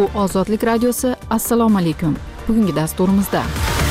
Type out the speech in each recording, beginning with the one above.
Bu Ozodlik radiosi. Assalomu alaykum. Bugungi dasturimizda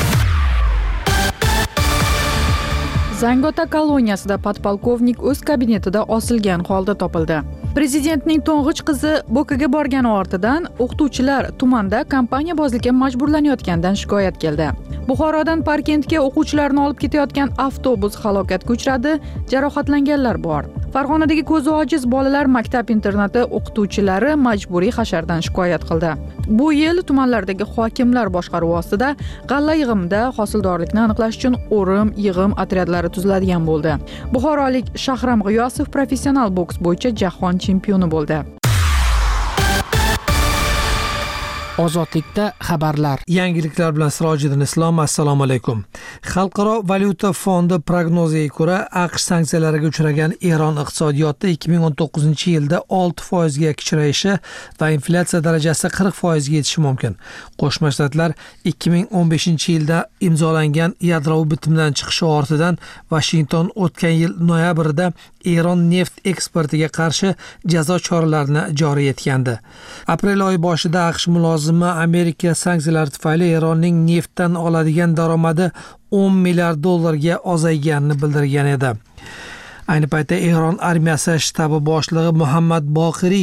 Zangota koloniyasida podpolkovnik o'z kabinetida osilgan holda topildi. Prezidentning to'ng'ich qizi Bo'kaga borgani ortidan o'qituvchilar tumanda kampaniyabozlikka majburlanayotganidan shikoyat keldi. Buxorodan Parkentga o'quvchilarni olib ketayotgan avtobus halokatga uchradi, jarohatlanganlar bor. Farg'onadagi ko'zi ojiz bolalar maktab-internati o'qituvchilari majburiy hashardan shikoyat qildi. Bu yil tumanlardagi hokimlar boshqaruvi ostida g'alla yig'imida hosildorlikni aniqlash uchun o'rim yig'im otryadlari tuziladigan bo'ldi. Buxorolik Shahram G'iyosov professional boks bo'yicha jahon chempioni bo'ldi. Ozodlikda xabarlar. Yangiliklar bilan Sirojiddin Islom. Assalomu alaykum. Xalqaro valyuta fondi prognoziga ko'ra, AQSh sanksiyalariga uchragan Eron iqtisodiyoti 2019-yilda 6% ga kichrayishi va inflyatsiya darajasi 40% ga yetishi mumkin. Qo'shma Shtatlar 2015-yilda imzolangan yadroviy bitimdan chiqishi ortidan Washington o'tgan yil noyabrida Eron neft eksportiga qarshi jazo choralarini joriy etgandi. Aprel oyi boshida AQSh mulozimi Amerika sanksiyalari tufayli Eronning neftdan oladigan daromadi 10 milliard dollarga ozayganini bildirgan edi. Ayni paytda Eron armiyasi shtabi boshlig'i Muhammad Boqiriy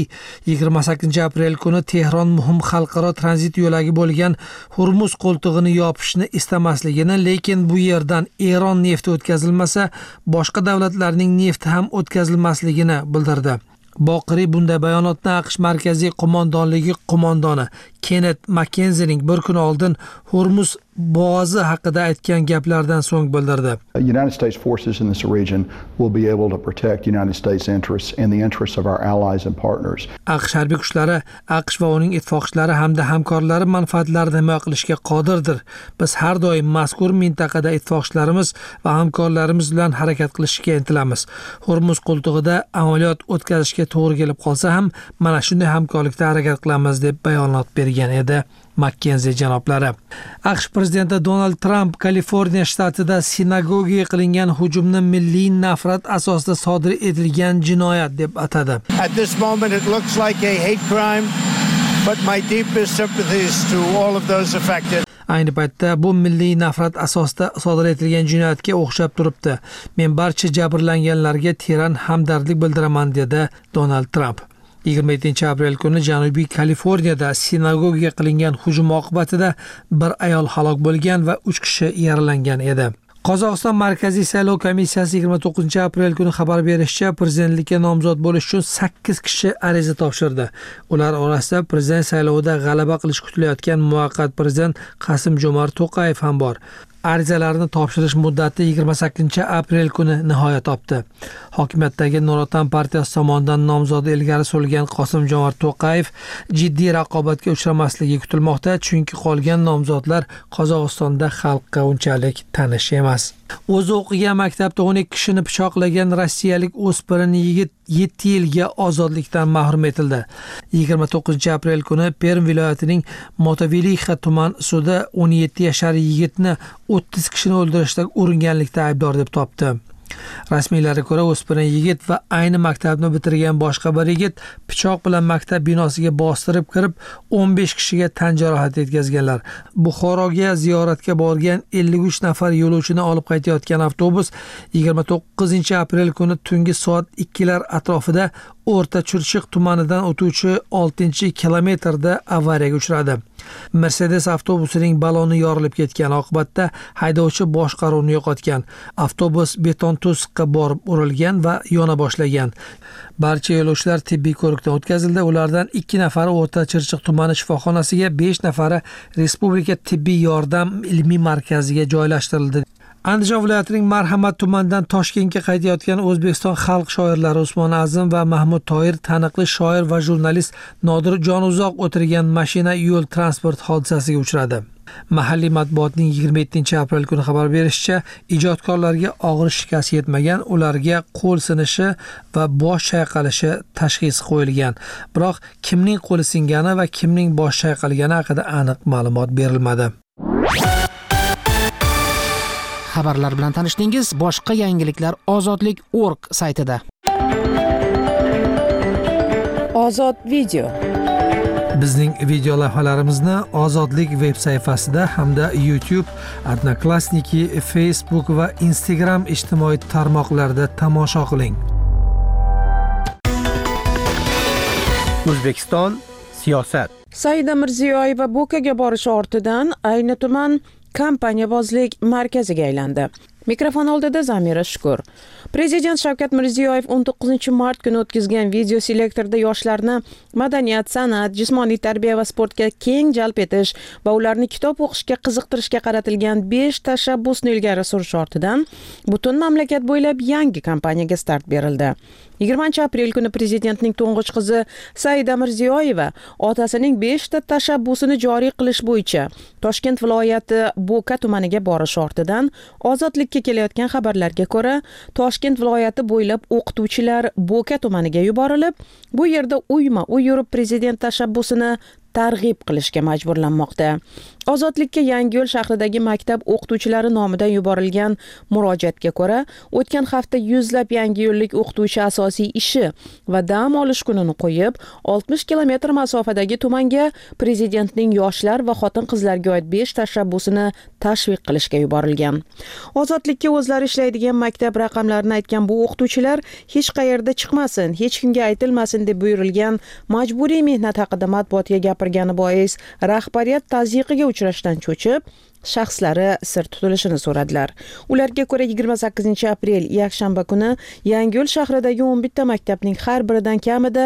28 aprel kuni Tehron muhim xalqaro tranzit yo'lagi bo'lgan Hurmuz qo'ltig'ini yopishni istamasligini, lekin bu yerdan Eron nefti o'tkazilmasa, boshqa davlatlarning nefti ham o'tkazilmasligini bildirdi. Boqiriy bunday bayonotni AQSh markaziy qo'mondonligi qo'mondoni Kenneth Mackenzining bir kun oldin Hurmuz bo'g'ozi haqida aytgan gaplaridan so'ng bildirdi. United States forces in this region will be able to protect United States interests and the interests of our allies and partners. AQSh harbiy kuchlari AQSh va uning ittifoqchilari hamda hamkorlari manfaatlarini himoya qilishga qodirdir. Biz har doim mazkur mintaqada ittifoqchilarimiz va hamkorlarimiz bilan harakat qilishga intilamiz. Hurmuz qo'ltig'ida amaliyot o'tkazishga to'g'ri kelib qolsa ham mana shunday hamkorlikda harakat qilamiz deb bayonot bergan edi Mackenzie janoblari. AQSh prezidenti Donald Trump Kaliforniya shtatida sinagogaga qilingan hujumni milliy nafrat asosida sodir etilgan jinoyat deb atadi. At this moment it looks like a hate crime, but my deepest sympathies to all of those affected. Ayni paytda bu milliy nafrat asosida sodir etilgan jinoyatga o'xshab turibdi. Men barcha jabrlanganlarga teran hamdardlik bildiraman dedi Donald Trump. 27 aprel kuni Janubiy Kaliforniyada sinagogaga qilingan hujum oqibatida bir ayol halok bo'lgan va 3 kishi yaralangan edi. Qozog'iston Markaziy saylov komissiyasi 29 aprel kuni xabar berishicha, prezidentlikka nomzod bo'lish uchun 8 kishi ariza topshirdi. Ular orasida prezident saylovida g'alaba qilish kutilayotgan muvaqqat prezident Qasim-Jomart To'qayev ham bor. Arizalarni topshirish muddati 28 aprel kuni nihoyat topdi. Hokimiyatdagi Norotan partiyasi tomonidan nomzodi ilgari surilgan Qasim-Jomart To'qayev jiddiy raqobatga uchramasligi kutilmoqda, chunki qolgan nomzodlar Qozog'istonda xalqqa unchalik tanish emas. O'zi o'qigan maktabda 12 kishini pichoqlagan rossiyalik o'spirin yigit 7 yilga ozodlikdan mahrum etildi. 29 aprel kuni Perm viloyatining Motovilixa tuman sudi 17 yashar yigitni 30 kishini o'ldirishda uringanlikda aybdor deb topdi. Rasmiylarga ko'ra, o'spirin yigit va ayni maktabni bitirgan boshqa bir yigit pichoq bilan maktab binosiga bostirib kirib 15 kishiga tan jarohati yetkazganlar. Buxoroga ziyoratga borgan 53 nafar yo'lovchini olib qaytayotgan avtobus 29 aprel kuni tungi soat 2 lar atrofida O'rta Chirchiq tumanidan o'tuvchi 6-kilometrda avariyaga uchradi. Mercedes avtobusining baloni yorilib ketgan, oqibatda haydovchi boshqaruvni yo'qotgan. Avtobus beton to'siqqa borib urilgan va yona boshlagan. Barcha yo'lovchilar tibbiy ko'rikdan o'tkazildi. Ulardan 2 nafari O'rta Chirchiq tumani shifoxonasiga, 5 nafari Respublika tibbiy yordam ilmiy markaziga joylashtirildi. Andijon viloyatining Marhamat tumanidan Toshkentga qaytayotgan O'zbekiston xalq shoirlari Usmon Azim va Mahmud Toir, taniqli shoir va jurnalist Nodir Jonuzoq o'tirgan mashina yo'l transport hodisasiga uchradi. Mahalliy matbuotning 27 aprel kuni xabar berishicha, ijodkorlarga og'ir shikast yetmagan, ularga qo'l sinishi va bosh chayqalishi tashxisi qo'yilgan. Biroq kimning qo'li singani va kimning bosh chayqalgani haqida aniq ma'lumot berilmadi. Xabarlar bilan tanishdingiz. Boshqa yangiliklar ozodlik.org saytida. Ozod video. Bizning video lavhalarimizni Ozodlik veb sayfasida hamda YouTube, Odnoklassniki, Facebook va Instagram ijtimoiy tarmoqlarida tomosha qiling. O'zbekiston siyosat. Saida Mirziyoyeva Bo'kaga borishi ortidan ayni tuman kompaniyabozlik markaziga aylandi. Mikrofon oldida Zamira Shukur. Prezident Shavkat Mirziyoyev 19 mart kuni o'tkazgan video selektorda yoshlarni madaniyat, san'at, jismoniy tarbiya va sportga keng jalb etish va ularni kitob o'qishga qiziqtirishga qaratilgan 5 tashabbusni ilgari surish ortidan butun mamlakat bo'ylab yangi kampaniyaga start berildi. 20-aprel kuni prezidentning to'ng'ich qizi Saida Mirziyoyeva otasining 5 ta tashabbusini joriy qilish bo'yicha Toshkent viloyati Bo'ka tumaniga borish ortidan Ozodlikka kelayotgan xabarlarga ko'ra, Toshkent viloyati bo'ylab o'qituvchilar Bo'ka tumaniga yuborilib, bu yerda uyma-uy yurib prezident tashabbusini targ'ib qilishga majburlanmoqda. Ozodlikka Yangiyo'l shahridagi maktab o'qituvchilari nomidan yuborilgan murojaatga ko'ra, o'tgan hafta yuzlab yangiyo'llik o'qituvchi asosiy ishi va dam olish kunini qo'yib, 60 kilometr masofadagi tumanga prezidentning yoshlar va xotin-qizlarga oid 5 tashabbusini tashviq qilishga yuborilgan. Ozodlikka o'zlari ishlaydigan maktab raqamlarini aytgan bu o'qituvchilar hech qayerda chiqmasin, hech kimga aytilmasin deb buyurilgan majburiy mehnat haqida matbuotga gapirgani bois rahbariyat tazyiqiga uchrashdan cho'chib, shaxslari sir tutilishini so'radilar. Ularga ko'ra 28 aprel yakshanba kuni Yangiyo'l shahridagi 11 ta maktabning har biridan kamida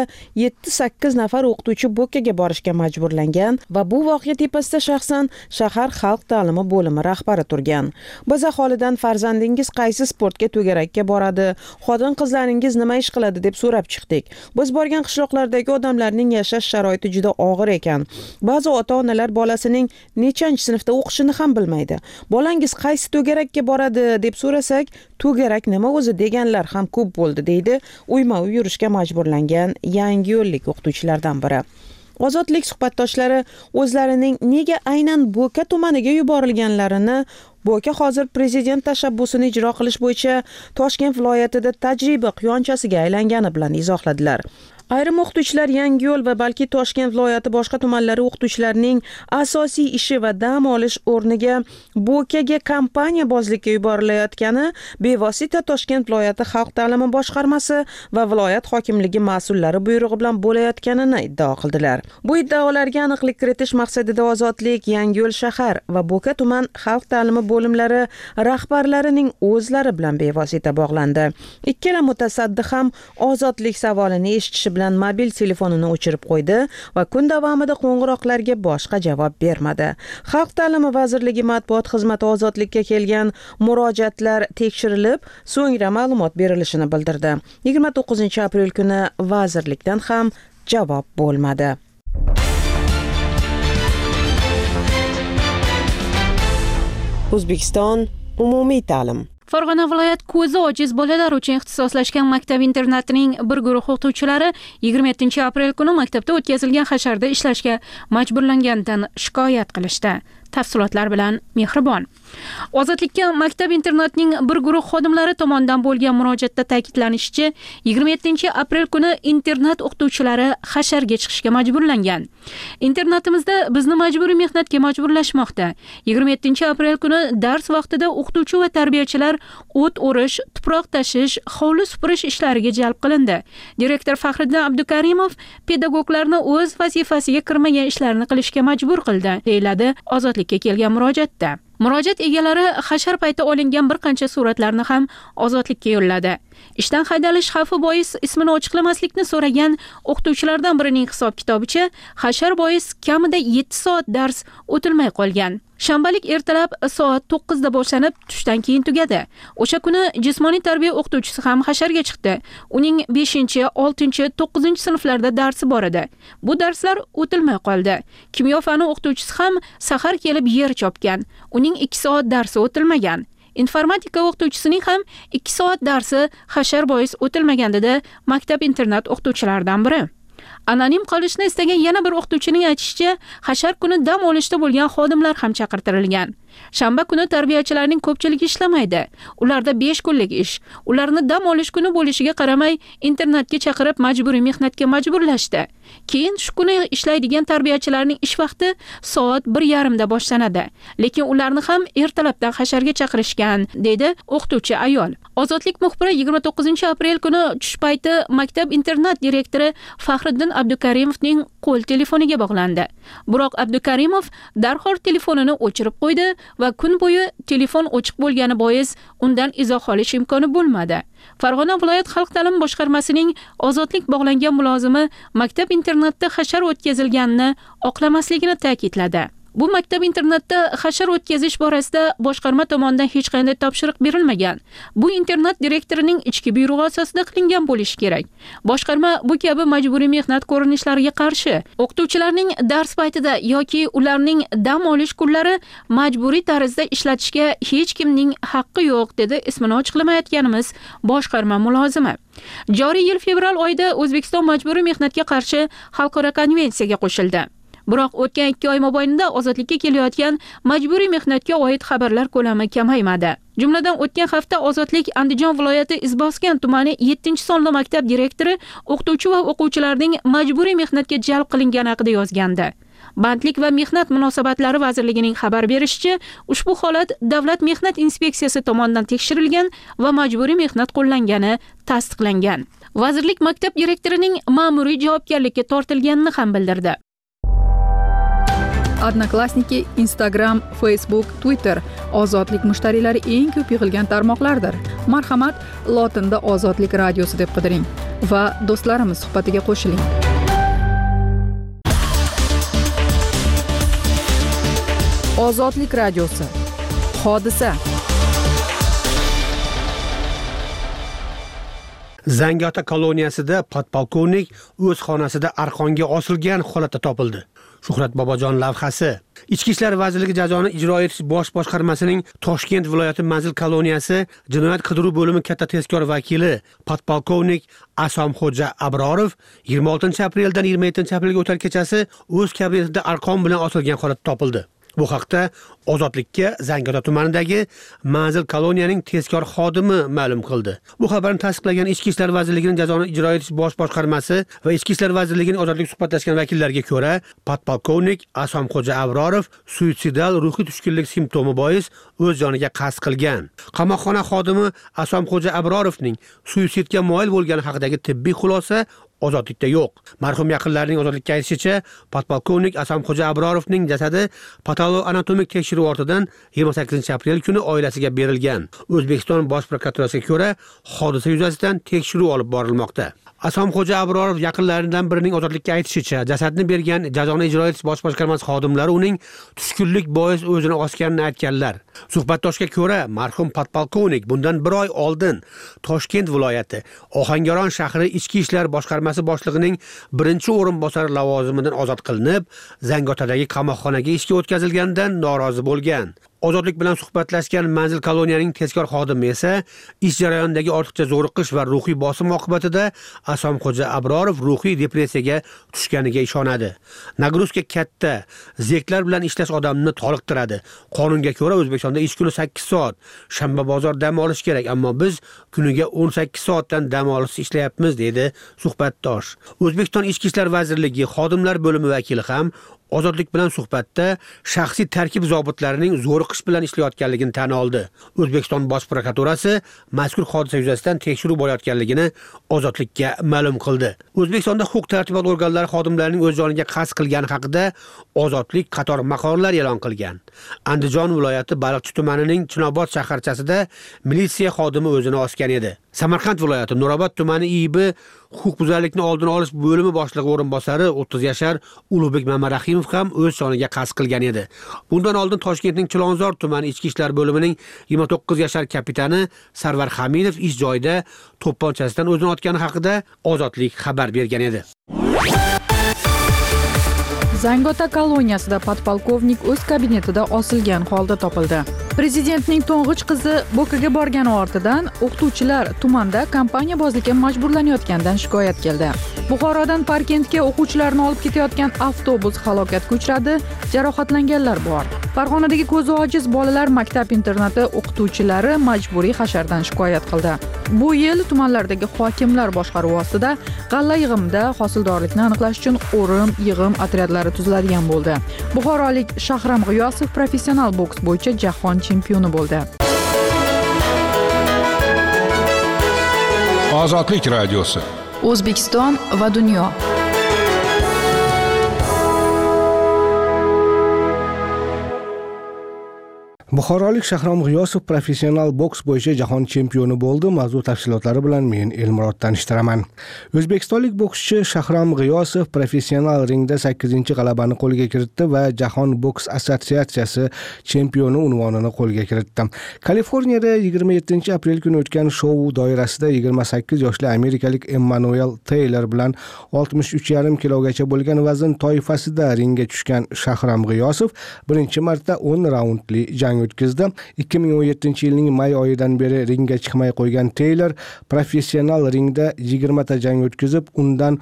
7-8 nafar o'qituvchi Bo'kaga borishga majburlangan va bu voqea tepasida shaxsan shahar xalq ta'limi bo'limi rahbari turgan. Biz aholidan farzandingiz qaysi sportga to'garakka boradi, xotin-qizlaringiz nima ish qiladi deb so'rab chiqdik. Biz borgan qishloqlardagi odamlarning yashash sharoiti juda og'ir ekan. Ba'zi ota-onalar bolasining nechanchi sinfda o'qishini ham bilmaydi. Bolangiz qaysi to'garakka boradi deb so'rasak, to'garak nima o'zi deganlar ham ko'p bo'ldi, deydi uyma-uy yurishga majburlangan yangiyo'llik o'qituvchilardan biri. Ozodlik suhbatdoshlari o'zlarining nega aynan Bo'ka tumaniga yuborilganlarini, Bo'ka hozir prezident tashabbusini ijro qilish bo'yicha Toshkent viloyatida tajriba quyonchasiga aylangani bilan izohladilar. Ayrim o'qituvchilar Yangiyo'l va balki Toshkent viloyati boshqa tumanlari o'qituvchilarining asosiy ishi va dam olish o'rniga Bo'kaga kompaniyabozlikka yuborilayotgani bevosita Toshkent viloyati xalq ta'limi boshqarmasi va viloyat hokimligi mas'ullari buyrug'i bilan bo'layotganini iddao qildilar. Bu iddaolarga aniqlik kiritish maqsadida Ozodlik, Yangiyo'l shahar va Bo'ka tuman xalq ta'limi bo'limlari rahbarlarining o'zlari bilan bevosita bog'landi. Ikkala mutasaddi ham Ozodlik savolini eshitishi bilan mobil telefonini o'chirib qo'ydi va kun davomida qo'ng'iroqlarga boshqa javob bermadi. Xalq ta'limi vazirligi matbuot xizmati Ozodlikka kelgan murojaatlar tekshirilib, so'ngra ma'lumot berilishini bildirdi. 29 aprel kuni vazirlikdan ham javob bo'lmadi. O'zbekiston umumiy ta'lim. Farg'ona viloyat ko'zi ojiz bolalar uchun ixtisoslashgan maktab-internatining bir guruh o'qituvchilari 27 aprel kuni maktabda o'tkazilgan hasharda ishlashga majburlanganidan shikoyat qilishdi. Tafsilotlar bilan Mehribon. Ozodlikka maktab-internatning bir guruh xodimlari tomonidan bo'lgan murojaatda ta'kidlanishicha, 27 aprel kuni internat o'qituvchilari hasharga chiqishga majburlangan. Internatimizda bizni majburiy mehnatga majburlashmoqda. 27 aprel kuni dars vaqtida o'qituvchi va tarbiyachilar o't o'rish, tuproq tashish, hovli supurish ishlariga jalb qilindi. Direktor Faxriddin Abdukarimov pedagoglarni o'z vazifasiga kirmagan ishlarni qilishga majbur qildi, deyiladi Ozodlikka kelgan murojaatda. Murojaat egalari hashar payti olingan bir qancha suratlarni ham Ozodlikka yo'lladi. Ishdan haydalish xavfi bois ismini ochiqlamaslikni so'ragan o'qituvchilardan birining hisob-kitobicha hashar bois kamida 7 soat dars o'tilmay qolgan. Shanbalik ertalab soat 9 da boshlanib, tushdan keyin tugadi. O'sha kuni jismoniy tarbiya o'qituvchisi ham hasharga chiqdi. Uning 5, 6, 9 sinflarda darsi bor edi. Bu darslar o'tilmay qoldi. Kimyo fani o'qituvchisi ham sahar kelib yer chopgan. Uning 2 soat darsi o'tilmagan. Informatika o'qituvchisining ham 2 soat darsi hashar bois o'tilmagan dedi maktab-internat o'qituvchilaridan biri. Anonim qolishni istagan yana bir o'qituvchining aytishicha, hashar kuni dam olishda bo'lgan xodimlar ham chaqirtirilgan. Shanba kuni tarbiyachilarning ko'pchiligi ishlamaydi. Ularda 5 kunlik ish. Ularni dam olish kuni bo'lishiga qaramay, internetga chaqirib majburiy mehnatga majburlashdi. Keyin shu kuni ishlaydigan tarbiyachilarning ish vaqti soat 1:30 da boshlanadi. Lekin ularni ham ertalabdan hasharga chaqirishgan, dedi o'qituvchi ayol. Ozodlik muxbiri 29-aprel kuni tush payti maktab internat direktori Faxriddin Abdukarimovning qo'l telefoniga bog'landi. Biroq Abdukarimov darhol telefonini o'chirib qo'ydi va kun bo'yi telefon o'chiq bo'lgani bois undan izoh olish imkoni bo'lmadi. Farg'ona viloyat xalq ta'limi boshqarmasining ozodlik bog'langan mulozimi maktab internatda hashar o'tkazilganini oqlamasligini ta'kidladi. Bu maktab internatda hashar o'tkazish borasida boshqarma tomonidan hech qanday topshiriq berilmagan. Bu internat direktorining ichki buyrug'i asosida qilingan bo'lishi kerak. Boshqarma bu kabi majburiy mehnat ko'rinishlariga qarshi. O'qituvchilarning dars paytida yoki ularning dam olish kunlari majburiy tarzda ishlatishga hech kimning haqqi yo'q, dedi ismini ochiqlamayotganimiz boshqarma mulozimi. Joriy yil fevral oyida O'zbekiston majburiy mehnatga qarshi xalqaro konvensiyaga qo'shildi. Biroq o'tgan 2 oy mobaynida ozodlikka kelayotgan majburiy mehnatga oid xabarlar ko'lami kamaymadi. Jumladan o'tgan hafta Ozodlik Andijon viloyati Izboskan tumani 7-sonli maktab direktori o'qituvchi va o'quvchilarning majburiy mehnatga jalb qilingani haqida yozgandi. Bandlik va mehnat munosabatlari vazirligining xabar berishicha, ushbu holat Davlat mehnat inspeksiyasi tomonidan tekshirilgan va majburiy mehnat qo'llangani tasdiqlangan. Vazirlik maktab direktorining ma'muriy javobgarlikka tortilganini ham bildirdi. Odnoklassniki, Instagram, Facebook, Twitter ozodlik mushtariylari eng ko'p yig'ilgan tarmoqlardir. Marhamat, lotinda Ozodlik radiosi deb qidiring va do'stlarimiz suhbatiga qo'shiling. Ozodlik radiosi. Hodisa. Zangiota koloniyasida podpolkovnik o'z xonasida arqonga osilgan holatda topildi. Shuhrat Bobojon lavhasi. Ichki ishlar vazirligi jazoni ijro etish bosh boshqarmasining Toshkent viloyati Manzil koloniyasi jinoyat qidiruv bo'limi katta tezkor vakili podpolkovnik Asomxo'ja Abrorov 26-apreldan 27-aprelga o'tar kechasi o'z kabinetida arqon bilan osilgan holatda topildi. Bu haqda Ozodlikka Zangiota tumanidagi Manzil koloniyaning tezkor xodimi ma'lum qildi. Bu xabarni tasdiqlagan Ichki ishlar vazirligining jazoni ijro etish bosh boshqarmasi va Ichki ishlar vazirligining ozodlik suhbatlashgan vakillariga ko'ra, podpolkovnik Asomxo'ja Abrorov suitsidal ruhiy tushkunlik simptomi bois o'z joniga qasd qilgan. Qamoqxona xodimi Asomxo'ja Abrorovning suitsidga moyil bo'lgani haqidagi tibbiy xulosa ozodlikda yo'q. Marhum yaqinlarining ozodlikka aytishicha, podpolkovnik Asomxo'ja Abrorovning jasadi patoloanatomik tekshiruv ortidan 28-aprel kuni oilasiga berilgan. O'zbekiston Bosh prokuraturasiga ko'ra, hodisa yuzasidan tekshiruv olib borilmoqda. Asomxo'ja Abrorov yaqinlaridan birining ozodlikka aytishicha, jasadni bergan jazoni ijro etish bosh boshqarmasi xodimlari uning tushkunlik bois o'zini osganini aytganlar. Suhbatdoshga ko'ra, marhum podpolkovnik bundan 1 oy oldin Toshkent viloyati Ohangaron shahri ichki ishlar boshqarmasi boshlig'ining 1-o'rinbosari lavozimidan ozod qilinib, Zangiotadagi qamoqxonaga ishga o'tkazilganidan norozi bo'lgan. Ozodlik bilan suhbatlashgan Manzil koloniyaning tezkor xodimi esa ish jarayonidagi ortiqcha zo'riqish va ruhiy bosim oqibatida Asomxo'ja Abrorov ruhiy depressiyaga tushganiga ishonadi. Nagruzka katta, zerklar bilan ishlash odamni toliqtiradi. Qonunga ko'ra O'zbekistonda ish kuni 8 soat, shanba bozor dam olish kerak, ammo biz kuniga 18 soatdan dam olish ishlayapmiz, dedi suhbatdosh. O'zbekiston Ichki ishlar vazirligi xodimlar bo'limi vakili ham Ozodlik bilan suhbatda shaxsiy tarkib zobitlarining zo'riqish bilan ishlayotganligini tan oldi. O'zbekiston Bosh prokuraturasi mazkur hodisa yuzasidan tekshiruv bo'layotganligini Ozodlikka ma'lum qildi. O'zbekistonda huquq-tartibot organlari xodimlarining o'z joniga qasd qilgani haqida Ozodlik qator maqolalar e'lon qilgan. Andijon viloyati Baliqchi tumanining Chinobod shaharchasida militsiya xodimi o'zini osgan edi. Samarqand viloyati Nurobod tumani IIB huquqbuzarlikni oldini olish bo'limi boshlig'i o'rinbosari 30 yashar Ulug'bek Mamarahimov ham o'z joniga qasd qilgan edi. Bundan oldin Toshkentning Chilonzor tumani ichki ishlar bo'limining 29 yashar kapitani Sarvar Hamidov ish joyida to'pponchasidan o'zini otgani haqida Ozodlik xabar bergan edi. Zangiota koloniyasida podpolkovnik o'z kabinetida osilgan holda topildi. Prezidentning to'ng'ich qizi Bo'kaga borgani ortidan o'qituvchilar tumanda kampaniya bozlikka majburlanayotganidan shikoyat keldi. Buxorodan Parkentga o'quvchilarni olib ketayotgan avtobus halokatga uchradi, jarohatlanganlar bor. Farg'onadagi ko'zi ojiz bolalar maktab-internati o'qituvchilari majburiy hashardan shikoyat qildi. Bu yil tumanlardagi hokimlar boshqaruvi ostida g'alla yig'imida hosildorlikni aniqlash uchun o'rim yig'im otryadlari tuziladigan bo'ldi. Buxorolik Shahram G'iyosov professional boks bo'yicha jahon chempioni bo'ldi. Ozodlik radiosi. O'zbekiston va dunyo. Buxorolik Shahram G'iyosov professional boks bo'yicha jahon chempioni bo'ldi. Mavzu tafsilotlari bilan men Elmurod tanishtiraman. O'zbekistonlik bokschi Shahram G'iyosov professional ringda 8-chi g'alabani qo'lga kiritdi va Jahon boks assotsiatsiyasi chempioni unvonini qo'lga kiritdi. Kaliforniyada 27 aprel kuni o'tgan shou doirasida 28 yoshli amerikalik Emmanuel Taylor bilan 63,5 kilogacha bo'lgan vazn toifasida ringga tushgan Shahram G'iyosov birinchi marta 10 raundli jang o'tkazdi. 2017 yilning may oyidan beri ringga chiqmay qo'ygan Taylor professional ringda 20 ta jang o'tkazib, undan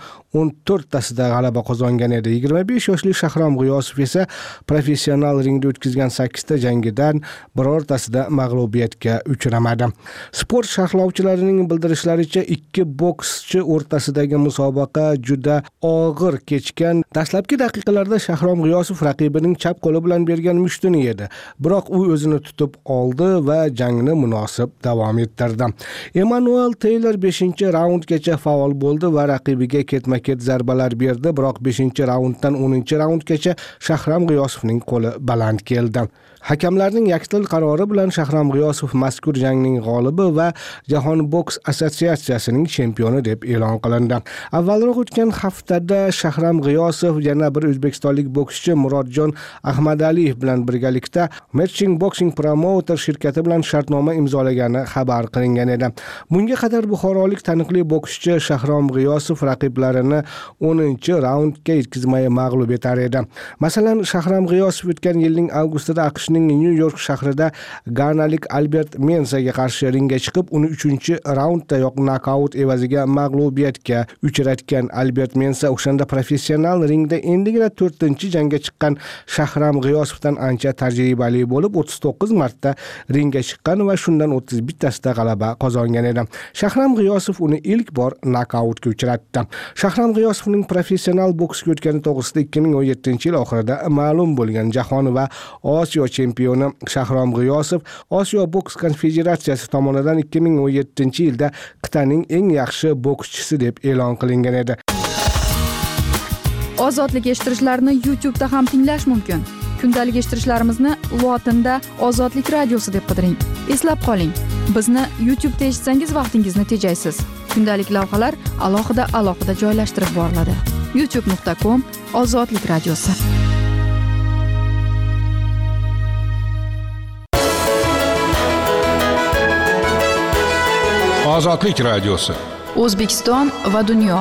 14 tasida g'alaba qozongan edi. 25 yoshli Shahram G'iyosov esa professional ringda o'tkazgan 8 ta jangidan birortasida mag'lubiyatga uchramadi. Sport sharhlovchilarining bildirishlaricha, ikki bokschi o'rtasidagi musobaqa juda og'ir kechgan. Dastlabki daqiqalarda Shahram G'iyosov raqibining chap qo'li bilan bergan mushtini yedi. Biroq u o'zini tutib oldi va jangni munosib davom ettirdi. Emmanuel Taylor 5-raundgacha faol bo'ldi va raqibiga ketma-ket zarbalar berdi, biroq 5-raunddan 10-raundgacha Shahram G'iyosovning qo'li baland keldi. Hakamlarning yakdil qarori bilan Shahram G'iyosov mazkur jangning g'olibi va Jahon boks assotsiatsiyasining chempioni deb e'lon qilindi. Avvalroq o'tgan haftada Shahram G'iyosov yana bir o'zbekistonlik bokschi Murodjon Ahmadaliyev bilan birgalikda Matching Boxing Promoter shirkati bilan shartnoma imzolagani xabar qilingan edi. Bunga qadar buxorolik taniqli bokschi Shahram G'iyosov raqiblarini 10-raundga yetkazmay mag'lub etar edi. Masalan, Shahram G'iyosov o'tgan yilning avgustida AQShning New York shahrida ganalik Albert Mensaga qarshi ringga chiqib, uni 3-raunddayoq nokaut evaziga mag'lubiyatga uchratgan. Albert Mensa o'shanda professional ringda endigina 4-jangga chiqqan Shahram G'iyosovdan ancha tajribali bo'lib, 39 marta ringga chiqqan va shundan 31 tasida g'alaba qozongan edi. Shahram G'iyosov uni ilk bor nokautga uchratdi. Shahram G'iyosovning professional boksga o'tgani to'g'risida 2017 yil oxirida ma'lum bo'lgan jahon va Osiyo chempioni Shahram G'iyosov Osiyo boks konfederatsiyasi tomonidan 2017 yilda qit'aning eng yaxshi bokschisi deb e'lon qilingan edi. Ozodlik eshittirishlarni YouTube'da ham tinglash mumkin. Kundalik eshittirishlarimizni lotinda Ozodlik radiosi deb qidiring. Eslab qoling, bizni YouTube'da eshitsangiz vaqtingizni tejaysiz. Kundalik lavhalar alohida joylashtirib boriladi. youtube.com/Ozodlik radiosi. Ozodlik radiosi. O'zbekiston va dunyo.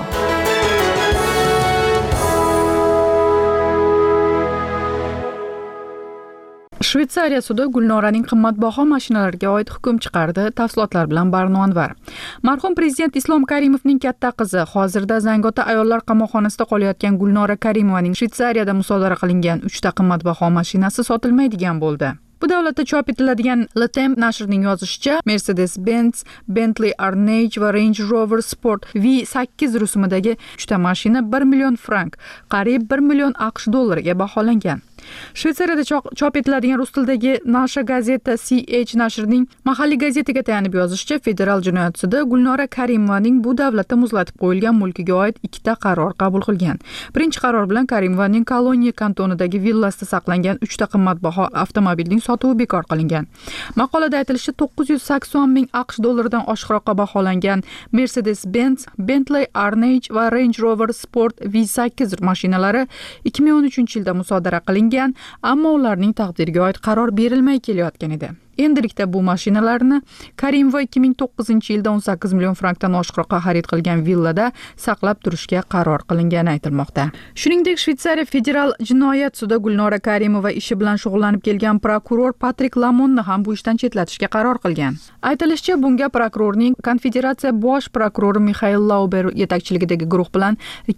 Shveysariya sudi Gulnoraning qimmatbaho mashinalarga oid hukm chiqardi. Tafsilotlar bilan Barno Anvar. Marhum prezident Islom Karimovning katta qizi, hozirda Zangiota ayollar qamoqxonasida qolayotgan Gulnora Karimovaning Shveysariyada musodara qilingan 3 ta qimmatbaho mashinasi sotilmaydigan bo'ldi. Bu davlatda chop etiladigan Le Temps nashrining yozishicha, Mercedes-Benz, Bentley Arnage va Range Rover Sport V8 rusumidagi 3 ta mashina 1 million frank, qariyb 1 million AQSh dollariga baholangan. Shveysariyada chop etiladigan rus tilidagi Nasha gazeta CH nashrining mahalliy gazetaga tayanib yozishicha, federal jinoyat sudi Gulnora Karimovaning bu davlatda muzlatib qo'yilgan mulkiga oid 2 ta qaror qabul qilgan. Birinchi qaror bilan Karimovaning Koloniya kantonidagi villasida saqlangan 3 ta qimmatbaho avtomobilning sotuvi bekor qilingan. Maqolada aytilishicha, 980 ming AQSh dollaridan oshiqroqqa baholangan Mercedes-Benz, Bentley Arnage va Range Rover Sport V8 mashinalari 2013 yilda musodara qilingan, ammo ularning taqdiriga oid qaror berilmay kelayotgan edi. Endilikda bu mashinalarni Karimova 2009-yilda 18 million frankdan oshiqroqqa xarid qilgan villada saqlab turishga qaror qilingani aytilmoqda. Shuningdek, Shvetsariya federal jinoyat sudi Gulnora Karimova ishi bilan shug'ullanib kelgan prokuror Patrik Lamonni ham bu ishdan chetlatishga qaror qilgan. Aytilishicha, bunga prokurorning Konfederatsiya bosh prokurori Mixail Lauber yetakchiligidagi guruh bilan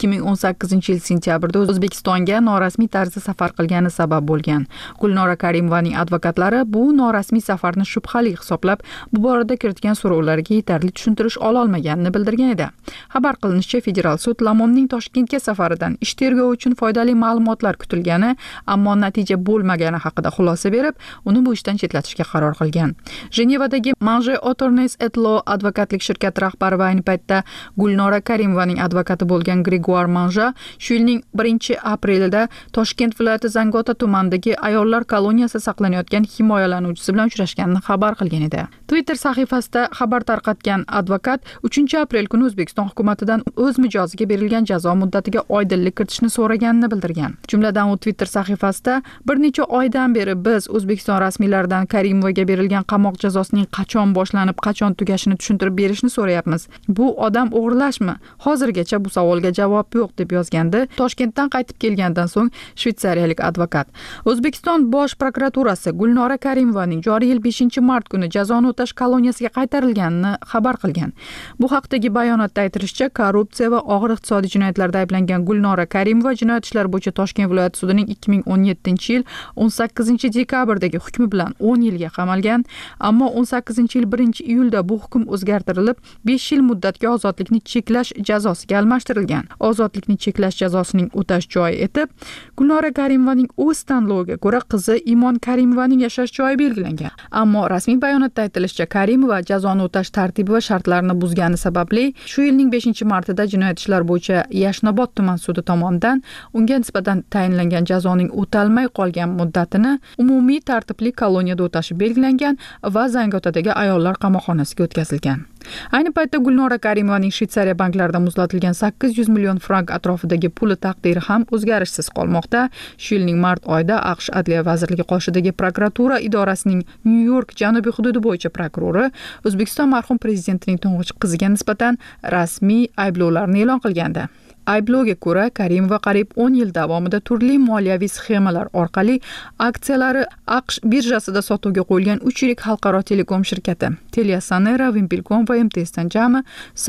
2018-yil sentyabrda O'zbekistonga norasmiy tarzda safar qilgani sabab bo'lgan. Gulnora Karimovaning advokatlari bu norasmiy safarni shubhali hisoblab, bu borada kiritgan so'rovlarga yetarli tushuntirish ola olmaganini bildirgan edi. Xabar qilinishicha, federal sud Lamonning Toshkentga safaridan ish tergovi uchun foydali ma'lumotlar kutilgani, ammo natija bo'lmagani haqida xulosa berib, uni bu ishdan chetlatishga qaror qilgan. Jenevadagi Mange Attorneys et Law advokatlik shirkati rahbari va ayni paytda Gulnora Karimovaning advokati bo'lgan Gregoire Mange shu yilning 1-aprelida Toshkent viloyati Zangiota tumanidagi ayollar koloniyasida saqlanayotgan himoyalanuvchisi bilan uchrashganini xabar qilgan edi. Twitter sahifasida xabar tarqatgan advokat 3-aprel kuni O'zbekiston hukumatidan o'z mijoziga berilgan jazo muddatiga oydinlik kiritishni so'raganini bildirgan. Jumladan u Twitter sahifasida bir necha oydan beri biz O'zbekiston rasmiylaridan Karimovaga berilgan qamoq jazosining qachon boshlanib, qachon tugashini tushuntirib berishni so'rayapmiz. Bu odam o'g'irlashmi? Hozirgacha bu savolga javob yo'q deb yozgandi Toshkentdan qaytib kelgandan so'ng shvetsariyalik advokat. O'zbekiston bosh prokuraturasi Gulnora Karimovaning joriy yil 5-mart kuni jazoni o'tash koloniyasiga qaytarilganini xabar qilgan. Bu haqdagi bayonotda aytilishicha, korrupsiya va og'ir iqtisodiy jinoyatlarda ayblangan Gulnora Karimova jinoyat ishlari bo'yicha Toshkent viloyati sudining 2017-yil 18-dekabrdagi hukmi bilan 10 yilga qamalgan, ammo 18-yil 1-iyulda bu hukm o'zgartirilib, 5 yil muddatga ozodlikni cheklash jazosiga almashtirilgan. Ozodlikni cheklash jazosining o'tash joyi etib Gulnora Karimovaning o'z tanloviga ko'ra qizi Imon Karimovaning yashash joyi belgilangan. Ammo rasmiy bayonotda aytilishicha, Karimova jazoni o'tash tartibi va shartlarini buzgani sababli shu yilning 5-martida jinoyat ishlari bo'yicha Yashnobod tuman sudi tomonidan unga nisbatan tayinlangan jazoning o'talmay qolgan muddatini umumiy tartibli koloniyada o'tashi belgilangan va Zangiotadagi ayollar qamoqxonasiga o'tkazilgan. Ayni paytda Gulnora Karimovaning Shvetsariya banklarida muzlatilgan 800 million frank atrofidagi puli taqdiri ham o'zgarishsiz qolmoqda. Shu yilning mart oyida AQSh Adliya vazirligi qoshidagi prokuratura idorasining Nyu-York janubiy hududi bo'yicha prokurori O'zbekiston marhum prezidentining to'ng'ich qiziga nisbatan rasmiy ayblovlarni e'lon qilgandi. Ayblovga ko'ra, Karimova qariyb 10 yil davomida turli moliyaviy sxemalar orqali aksiyalari AQSh birjasida sotuvga qo'yilgan 3 yirik xalqaro telekom shirkati Teliasonera, Wimpelcom va MTSdan jami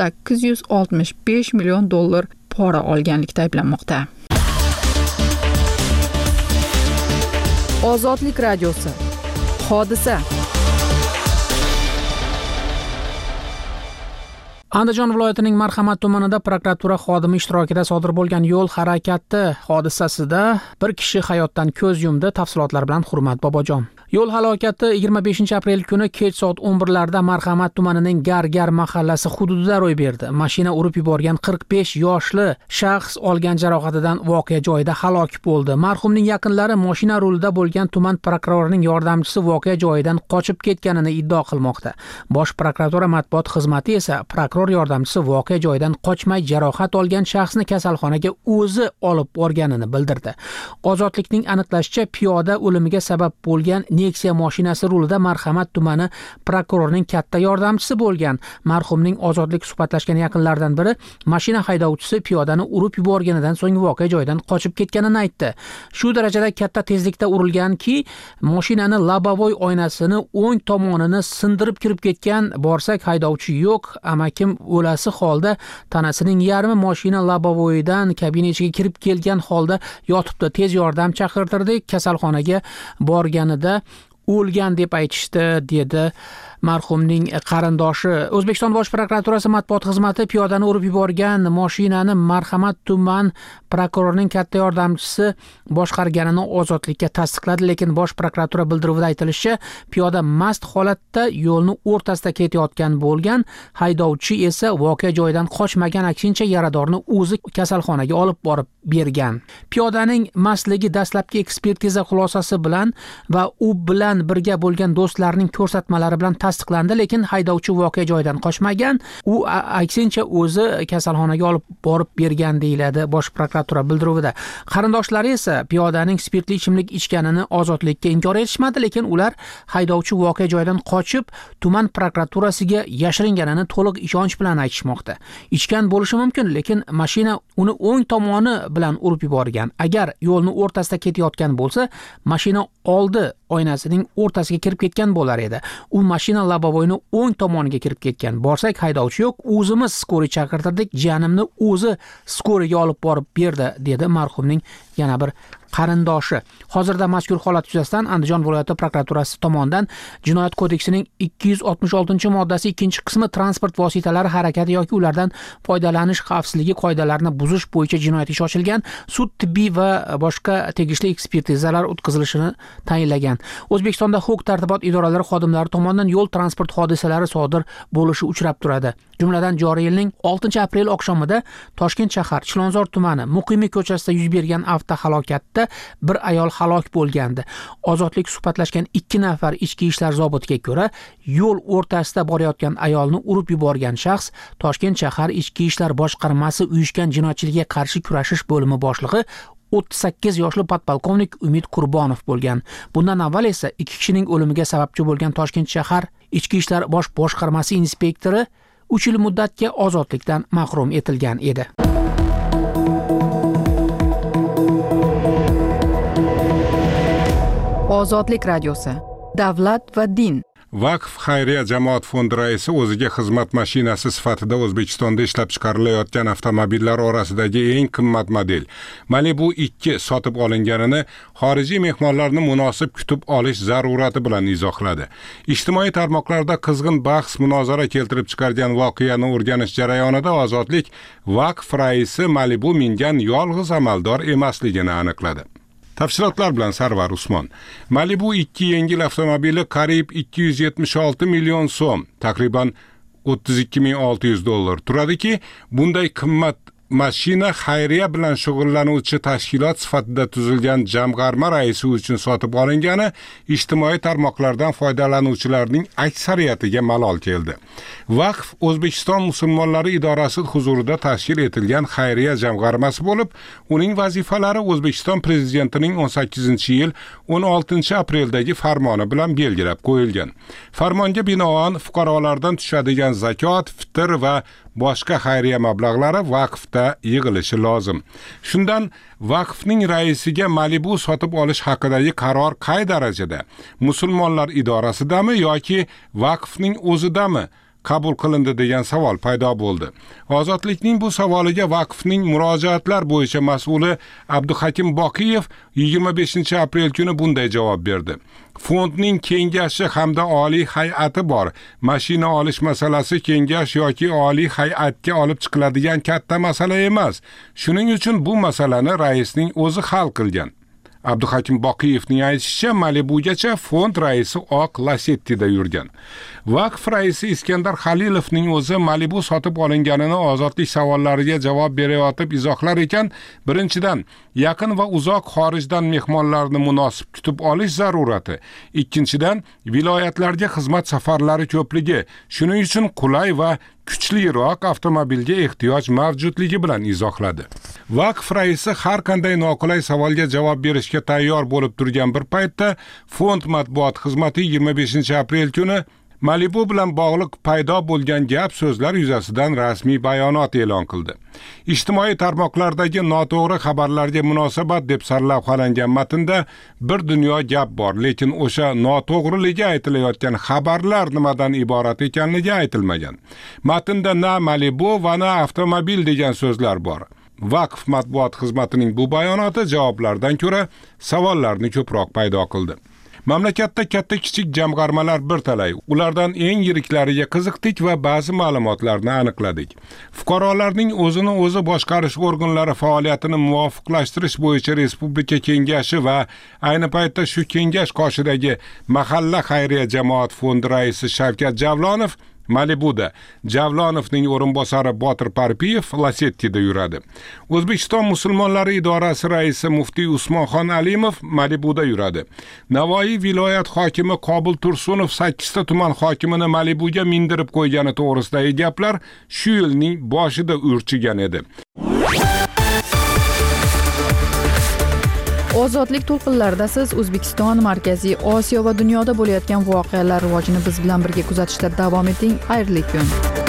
865 million dollar pora olganlikda ayblanmoqda. Ozodlik radiosi. Hodisa. Andijon viloyatining Marhamat tumanida prokuratura xodimi ishtirokida sodir bo'lgan yo'l harakati hodisasida bir kishi hayotdan ko'z yumdi. Tafsilotlar bilan Hurmat Bobojon. Yo'l halokati 25-aprel kuni kech soat 11larda Marhamat tumanining Gargar mahallasi hududida ro'y berdi. Mashina urib yuborgan 45 yoshli shaxs olgan jarohatidan voqea joyida halok bo'ldi. Marhumning yaqinlari mashina rulida bo'lgan tuman prokurorining yordamchisi voqea joyidan qochib ketganini iddao qilmoqda. Bosh prokuratura matbuot xizmati esa prokuror yordamchisi voqea joyidan qochmay jarohat olgan shaxsni kasalxonaga o'zi olib borganini bildirdi. Ozodlikning aniqlashicha, piyoda o'limiga sabab bo'lgan Nexia mashinasi rulida Marhamat tumani prokurorining katta yordamchisi bo'lgan. Marhumning Ozodlik suhbatlashgan yaqinlaridan biri mashina haydovchisi piyodani urib yuborganidan so'ng voqea joyidan qochib ketganini aytdi. Shu darajada katta tezlikda urilganki, mashinani lobavoy oynasini o'ng tomonini sindirib kirib ketgan. Borsak, haydovchi yo'q, amakim o'lasi holda tanasining yarmi mashina lobavoyidan kabina ichiga kirib kelgan holda yotibdi. Tez yordam chaqirtirdik, kasalxonaga borganida o'lgan deb aytishdi, dedi marhumning qarindoshi. O'zbekiston bosh prokuraturasi matbuot xizmati piyodani urib yuborgan mashinani Marhamat tuman prokurorining katta yordamchisi boshqarganini ozodlikka tasdiqladi, lekin bosh prokuratura bildiruvida aytilishicha, piyoda mast holatda yo'lni o'rtasida ketayotgan bo'lgan, haydovchi esa voqea joyidan qochmagan, aksincha yaradorni o'zi kasalxonaga olib borib bergan. Piyodaning mastligi dastlabki ekspertiza xulosasi bilan va u bilan birga bo'lgan do'stlarining ko'rsatmalari bilan tasdiqlandi, lekin haydovchi voqea joyidan qochmagan. U aksincha o'zi kasalxonaga olib borib bergan deyiladi Bosh prokuratura bildiruvida. Qarindoshlari esa piyodaning spirtli ichimlik ichganini ozodlikka inkor etishmadi, lekin ular haydovchi voqea joyidan qochib, tuman prokuraturasiga yashiringanini to'liq ishonch bilan aytishmoqda. Ichgan bo'lishi mumkin, lekin mashina uni o'ng tomoni bilan urib yuborgan. Agar yo'lni o'rtasida ketayotgan bo'lsa, mashina oldi oynasining o'rtasiga kirib ketgan bo'lar edi. U mashina lobovoyni o'ng tomoniga kirib ketgan. Borsak haydovchi yo'q, o'zimiz skoriy chaqirtirdik, jiyanimni o'zi skoriga olib borib berdi, dedi marhumning yana bir qarindoshi. Hozirda mazkur holat yuzasidan Andijon viloyati prokuraturasi tomonidan Jinoyat kodeksining 266-moddasi 2-qismi transport vositalari harakati yoki ulardan foydalanish xavfsizligi qoidalarini buzish bo'yicha jinoyat ishi ochilgan, sud, tibbiy va boshqa tegishli ekspertizalar o'tkazilishini tayinlagan. O'zbekistonda huquq-tartibot idoralari xodimlari tomonidan yo'l transport hodisalari sodir bo'lishi uchrab turadi. Jumladan joriy yilning 6-aprel oqshomida Toshkent shahar Chilonzor tumani Muqimiy ko'chasida yuz bergan avtohalokatda bir ayol halok bo'lgandi. Ozodlik suhbatlashgan 2 nafar ichki ishlar zobitiga ko'ra, yo'l o'rtasida borayotgan ayolni urib yuborgan shaxs Toshkent shahar ichki ishlar boshqarmasi uyushgan jinoyatchilikka qarshi kurashish bo'limi boshlig'i 38 yoshli podpolkovnik Umid Qurbonov bo'lgan. Bundan avval esa 2 kishining o'limiga sababchi bo'lgan Toshkent shahar ichki ishlar boshqarmasi inspektori 3 yil muddatga ozodlikdan mahrum etilgan edi. Ozodlik radiosi. Davlat va din. Vaqf xayriya jamoat fondi raisi o'ziga xizmat mashinasi sifatida O'zbekistonda ishlab chiqarilayotgan avtomobillar orasidagi eng qimmat model Malibu 2 sotib olinganini xorijiy mehmonlarni munosib kutib olish zarurati bilan izohladi. Ijtimoiy tarmoqlarda qizg'in bahs munozara keltirib chiqargan voqeani o'rganish jarayonida Ozodlik Vaqf raisi Malibu mingan yolg'iz amaldor emasligini aniqladi. Tafsilotlar bilan Sarvar Usmon. Malibu 2 yengil avtomobili qariyb 276 million so'm, taqriban $32,600 turadiki, bunday qimmat mashina xayriya bilan shug'ullanuvchi tashkilot sifatida tuzilgan jamg'arma raisi uchun sotib olingani ijtimoiy tarmoqlardan foydalanuvchilarning aksariyatiga malol keldi. Vaqf O'zbekiston musulmonlari idorasi huzurida tashkil etilgan xayriya jamg'armasi bo'lib, uning vazifalari O'zbekiston prezidentining 18-yil 16-apreldagi farmoni bilan belgilab qo'yilgan. Farmonga binoan fuqarolardan tushadigan zakot, fitr va boshqa xayriya mablag'lari vaqfda yig'ilishi lozim. Shundan vaqfning raisiga Malibu sotib olish haqidagi qaror qay darajada? Musulmonlar idorasidami yoki vaqfning o'zidami qabul qilindi degan savol paydo bo'ldi. Ozodlikning bu savoliga vaqfning murojaatlar bo'yicha mas'uli Abduhakim Boqiyev 25-aprel kuni bunday javob berdi. Fondning kengashi hamda oliy hay'ati bor. Mashina olish masalasi kengash yoki oliy hay'atga olib chiqiladigan katta masala emas. Shuning uchun bu masalani raisning o'zi hal qilgan. Abduhakim Boqiyevning aytishicha, Malibugacha fond raisi oq Lacetti'da yurgan. Vaqf raisi Iskandar Xalilovning o'zi Malibu sotib olinganini ozodlik savollariga javob berayotib izohlar ekan, birinchidan, yaqin va uzoq xorijdan mehmonlarni munosib kutib olish zarurati. Ikkinchidan, viloyatlarga xizmat safarlari ko'pligi, shuning uchun qulay va kuchliroq avtomobilga ehtiyoj mavjudligi bilan izohladi. Vaqf raisi har qanday noqulay savolga javob berishga tayyor bo'lib turgan bir paytda fond matbuot xizmati 25-aprel kuni Malibu bilan bog'liq paydo bo'lgan gap so'zlar yuzasidan rasmiy bayonot e'lon qildi. Ijtimoiy tarmoqlardagi noto'g'ri xabarlarga munosabat deb sarlavhalangan matnda bir dunyo gap bor, lekin o'sha noto'g'riligi aytilayotgan xabarlar nimadan iborat ekanligi aytilmagan. Matnda na Malibu va na avtomobil degan so'zlar bor. Vaqf matbuot xizmatining bu bayonoti javoblardan ko'ra savollarni ko'proq paydo qildi. Mamlakatda katta-kichik jamg'armalar bir talay. Ulardan eng yiriklariga qiziqdik va ba'zi ma'lumotlarni aniqladik. Fuqarolarning o'zini o'zi boshqarish organlari faoliyatini muvofiqlashtirish bo'yicha Respublika kengashi va ayni paytda shu kengash qoshidagi Mahalla xayriya jamoat fondi raisi Shavkat Javlonov Malibuda, Javlonovning o'rinbosari Botir Parpiyev Lasettida yuradi. O'zbekiston musulmonlari idorasi raisi muftiy Usmonxon Alimov Malibuda yuradi. Navoiy viloyat hokimi Qobul Tursunov 8 ta tuman hokimini Malibuga mindirib qo'ygani to'g'risidagi gaplar shu yilning boshida urchigan edi. Ozodlik to'lqinlarida siz O'zbekiston, Markaziy Osiyo va dunyoda bo'layotgan voqealar rivojini biz bilan birga kuzatishda davom eting. Xayrli kun.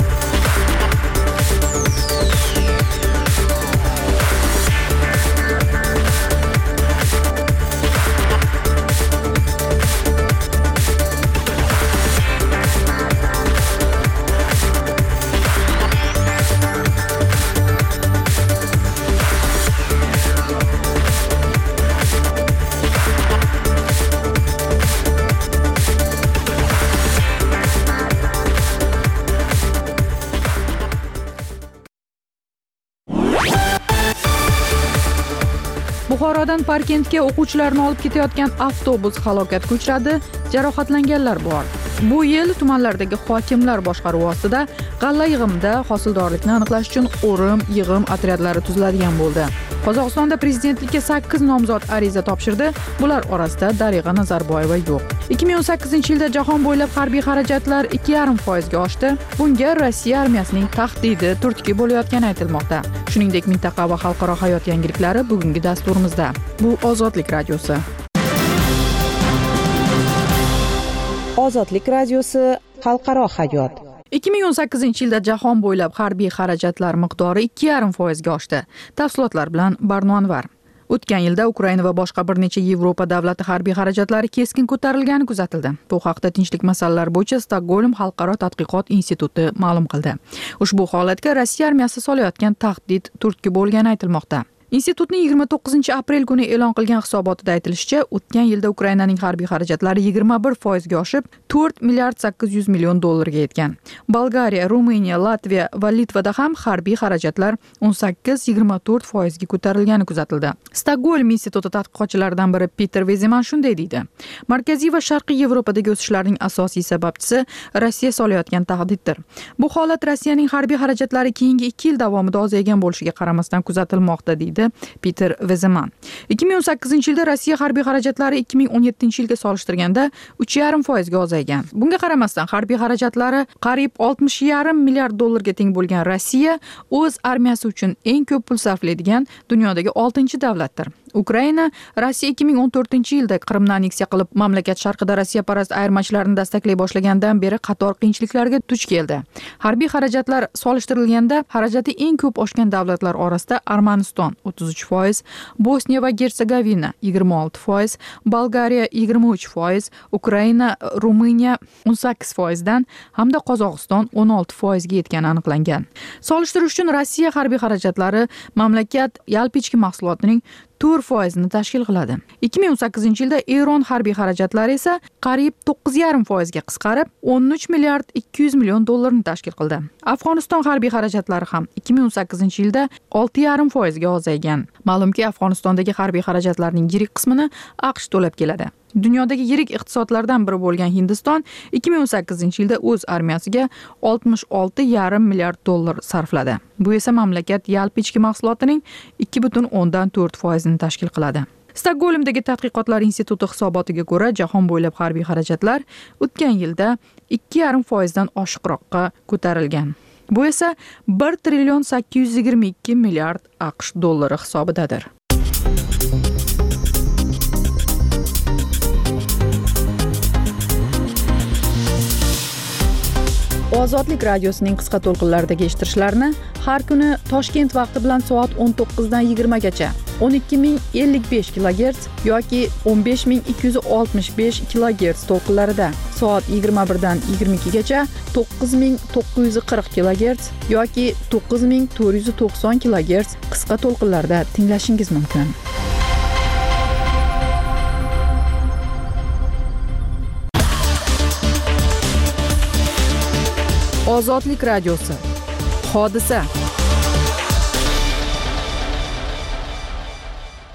Buxorodan Parkentga o'quvchilarni olib ketayotgan avtobus halokatga uchradi, jarohatlanganlar bor. Bu yil tumanlardagi hokimlar boshqaruvi ostida g'alla yig'imida hosildorlikni aniqlash uchun o'rim yig'im otryadlari tuziladigan bo'ldi. Qozog'istonda prezidentlikka 8 nomzod ariza topshirdi. Bular orasida Darig'a Nazarboyeva yo'q. 2018-yilda jahon bo'ylab harbiy xarajatlar 2,5% ga oshdi. Bunga Rossiya armiyasining tahdidi turtki bo'layotgani aytilmoqda. Shuningdek, mintaqa va xalqaro hayot yangiliklari bugungi dasturimizda. Bu Ozodlik radiosi. Ozodlik radiosi xalqaro hayot. 2018-yilda jahon bo'ylab harbiy xarajatlar miqdori 2,5% ga oshdi. Tafsilotlar bilan Barno Anvar. O'tgan yilda Ukraina va boshqa bir necha Yevropa davlati harbiy xarajatlari keskin ko'tarilgani kuzatildi. Bu haqda Tinchlik masalalari bo'yicha Stokgolm xalqaro tadqiqot instituti ma'lum qildi. Ushbu holatga Rossiya armiyasi solayotgan tahdid turtki bo'lgani aytilmoqda. Institutning 29-aprel kuni e'lon qilgan hisobotida aytilishicha, o'tgan yilda Ukrainaning harbiy xarajatlari 21% ga oshib, 4 milliard 800 million dollarga yetgan. Bolgariya, Ruminiya, Latviya va Litvada ham harbiy xarajatlar 18-24% ga ko'tarilgani kuzatildi. Stokgolm instituti tadqiqotchilaridan biri Peter Vezeman shunday deydi: Markaziy va Sharqiy Yevropadagi o'sishlarning asosiy sababchisi Rossiya solayotgan tahdiddir. Bu holat Rossiyaning harbiy xarajatlari keyingi 2 yil davomida ozaygan bo'lishiga qaramasdan kuzatilmoqda, deydi Peter Vezeman. 2018-yilda Rossiya harbiy xarajatlari 2017-yilga solishtirganda 3,5% ga ozaygan. Bunga qaramasdan harbiy xarajatlari qariyb 60,5 milliard dollarga teng bo'lgan Rossiya o'z armiyasi uchun eng ko'p pul sarflaydigan dunyodagi 6-davlatdir. Ukraina Rossiya 2014-yilda Qrimni aneksiya qilib, mamlakat sharqida Rossiya parast ayirmachilarni dastaklay boshlagandan beri qator qiyinchiliklarga duch keldi. Harbiy xarajatlar solishtirilganda xarajati eng ko'p oshgan davlatlar orasida Armaniston 33%, Bosniya va Gersegovina 26%, Bolgariya 23%, Ukraina, Ruminiya 18% dan hamda Qozog'iston 16% ga yetgani aniqlangan. Solishtirish uchun Rossiya harbiy xarajatlari mamlakat yalpi ichki mahsulotining 4% ni tashkil qiladi. 2018-yilda Eron harbiy xarajatlari esa qariyb 9,5% ga qisqarib, 13 milliard 200 million dollarni tashkil qildi. Afg'oniston harbiy xarajatlari ham 2018-yilda 6,5% ga ozaygan. Ma'lumki, Afg'onistondagi harbiy xarajatlarning yirik qismini AQSh to'lab keladi. Dunyodagi yirik iqtisodlardan biri bo'lgan Hindiston 2018-yilda o'z armiyasiga 66,5 milliard dollar sarfladi. Bu esa mamlakat yalpi ichki mahsulotining 2,4% ni tashkil qiladi. Stokgolmdagi tadqiqotlar instituti hisobotiga ko'ra, jahon bo'ylab harbiy xarajatlar o'tgan yilda 2,5% dan oshiqroqqa ko'tarilgan. Bu esa 1 trillion 822 milliard AQSh dollari hisobidadir. Ozodlik radiosining qisqa to'lqinlaridagi eshittirishlarni har kuni Toshkent vaqti bilan soat 19 dan 20 gacha 12055 kHz yoki 15265 kHz to'lqinlarida, soat 21 dan 22 gacha 9940 kHz yoki 9490 kHz qisqa to'lqinlarda tinglashingiz mumkin. Ozodlik radiosi. Hodisa.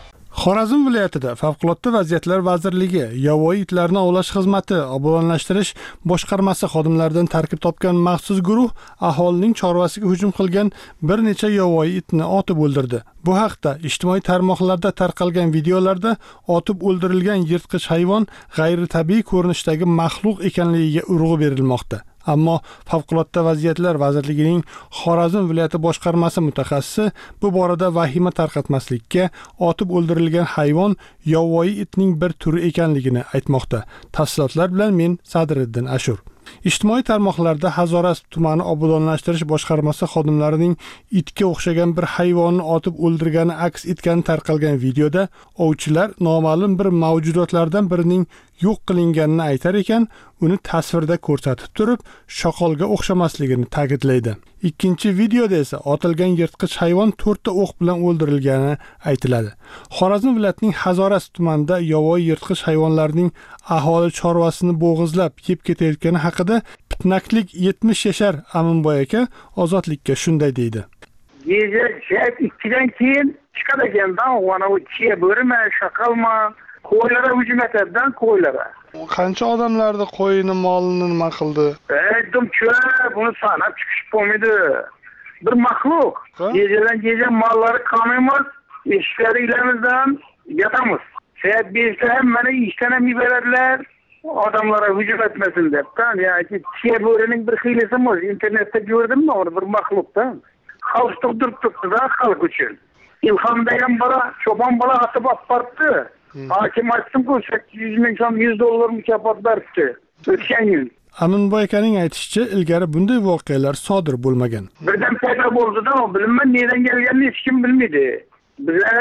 Xorazm viloyatida Favqulodda vaziyatlar vazirligi yovvoyi itlarni ovlash xizmati obodonlashtirish boshqarmasi xodimlaridan tarkib topgan maxsus guruh aholining chorvasiga hujum qilgan bir necha yovvoyi itni otib o'ldirdi. Bu haqda ijtimoiy tarmoqlarda tarqalgan videolarda otib o'ldirilgan yirtqich hayvon g'ayritabiiy ko'rinishdagi maxluq ekanligiga urg'u berilmoqda. Ammo Favqulodda vaziyatlar vazirligining Xorazm viloyati boshqarmasi mutaxassisi bu borada vahima tarqatmaslikka otib o'ldirilgan hayvon yovvoyi itning bir turi ekanligini aytmoqda. Tafsilotlar bilan men Sadriddin Ashur. Ijtimoiy tarmoqlarda Hazoras tumani obodonlashtirish boshqarmasi xodimlarining itga o'xshagan bir hayvonni otib o'ldirgani aks etgan tarqalgan videoda ovchilar noma'lum bir mavjudotlardan birining yo'q qilinganini aytar ekan, uni tasvirda ko'rsatib turib, shoqolga o'xshamasligini ta'kidlaydi. Ikkinchi videoda esa otilgan yirtqich hayvon 4 ta o'q bilan o'ldirilgani aytiladi. Xorazm viloyatining Hazoras tumanida yovvoyi yirtqich hayvonlarning aholi chorvasini bo'g'izlab yeb ketayotgani haqida Pitnaklik 70 yashar Aminboy aka Ozodlikka shunday deydi. Gece saat 2'den keyin chiqadi ekandan, ona u chiya bo'rima, shoqolma, qo'ylara hujum etadidan qo'ylara. Qancha odamlarni qo'yini molini nima qildi? Aytdim-ku, buni sanab chiqish bo'lmaydi. Bir maxluq. Gecedan mollari qolmaymiz, eshiklarimizdan yotamiz. Saat 5'da ham mana ishdan ham yuboradilar. Odamlara hujum etmesin debdan. Yani chiya bo'rining bir xilisi internetda ko'rdimmi, bir maxluqdan. Xalq turibdi-da xalq uchun. İlhamda ham bola, cho'pon bola atib olibdi. Hakim aytdim-ku, 800 ming so'm $100 mukofot beribdi o'tgan yil. Aminboy akaning aytishicha, ilgari bunday voqealar sodir bo'lmagan. Birdan paydo bo'ldi-da, bilmayman nereden kelganini hech kim bilmaydi. Bizlar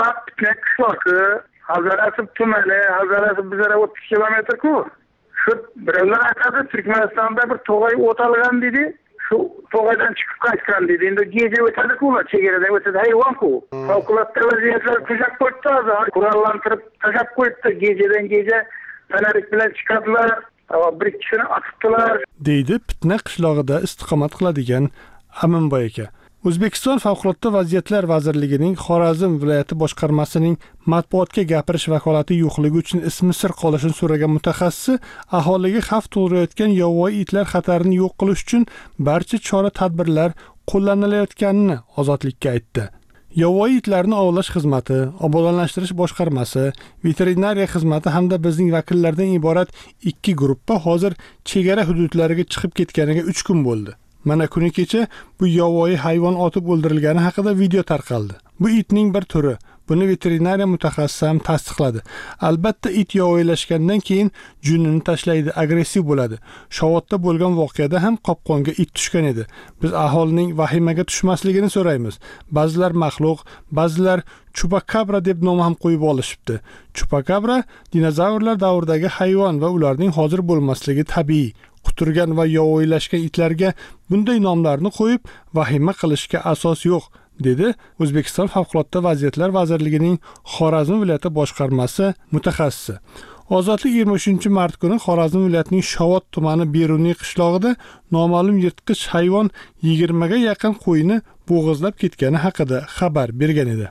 qishloqi, Hazarasib tumani, Hazarasib bizlara 30 kilometr-ku. Shu birovlar aytadi, Turkmanistonda bir to'g'ay o't olgan dedi. Şu to'g'aydan chiqib qaytgan dedi. Endi gece o'tadi-ku, chegaradan o'tadi hayvon-ku. Favqulodda vaziyatlar tujab qo'ydi, qurollantirib tujab qo'ydi. Gece tanalik bilan chiqadilar, bir kishini otibdilar. Deydi Pitna qishlog'ida istiqomat qiladigan Aminboy aka. O'zbekiston Favqulodda vaziyatlar vazirligining Xorazm viloyati boshqarmasining matbuotga gapirish vakolati yo'qligi uchun ismi sir qolishini so'ragan mutaxassisi aholiga xavf tug'dirayotgan yovvoyi itlar xatarini yo'q qilish uchun barcha chora-tadbirlar qo'llanilayotganini Ozodlikka aytdi. Yovvoyi itlarni ovlash xizmati, obodonlashtirish boshqarmasi, veterinariya xizmati hamda bizning vakillardan iborat 2 guruhga hozir chegara hududlariga chiqib ketganiga 3 kun bo'ldi. Mana kuni kecha bu yovvoyi hayvon otib o'ldirilgani haqida video tarqaldi. Bu itning bir turi. Buni veterinariya mutaxassisi ham tasdiqladi. Albatta it yovvoyilashgandan keyin junini tashlaydi, agressiv bo'ladi. Shovotda bo'lgan voqeada ham qopqonga it tushgan edi. Biz aholining vahimaga tushmasligini so'raymiz. Ba'zilar maxluq, ba'zilar chupakabra deb nom ham qo'yib olishibdi. Chupakabra dinozavrlar davridagi hayvon va ularning hozir bo'lmasligi tabiiy. Quturgan va yovvoyilashgan itlarga bunday nomlarni qo'yib vahima qilishga asos yo'q, dedi O'zbekiston Favqulodda vaziyatlar vazirligining Xorazm viloyati boshqarmasi mutaxassisi. Ozodlik 23-mart kuni Xorazm viloyatining Shovot tumani Beruniy qishlog'ida noma'lum yirtqich hayvon 20 ga yaqin qo'yni bo'g'izlab ketgani haqida xabar bergan edi.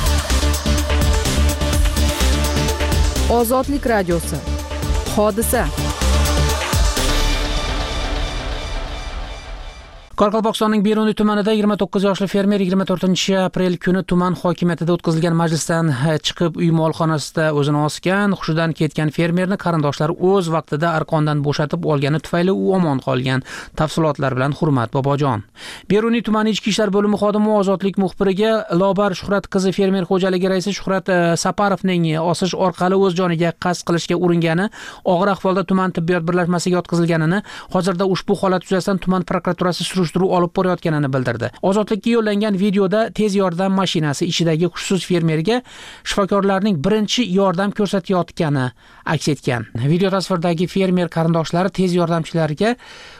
Ozodlik radiosi. Hodisa. Qoraqalpog'istonning Beruniy tumanida 29 yoshli fermer 24-aprel kuni tuman hokimiyatida o'tkazilgan majlisdan chiqib uy molxonasida o'zini osgan, hushidan ketgan fermerni qarindoshlari o'z vaqtida arqondan bo'shatib olgani tufayli u omon qolgan. Tafsilotlar bilan Hurmat Bobojon. Beruniy tumani ichki ishlar bo'limi xodimi Ozodlik muxbiriga Lobar Shuhrat qizi fermer xo'jaligi raisi Shuhrat Saparovning osish orqali o'z joniga qasd qilishga uringani, og'ir ahvolda tuman tibbiyot birlashmasiga yotqizilganini, hozirda ushbu holat yuzasidan tuman prokuraturasi surishtiruv olib borayotganini bildirdi. Ozodlikka yo'llangan videoda tez yordam mashinasi ichidagi hushsiz fermerga shifokorlarning birinchi yordam ko'rsatayotgani aks etgan. Video tasvirdagi fermer qarindoshlari tez yordamchilarga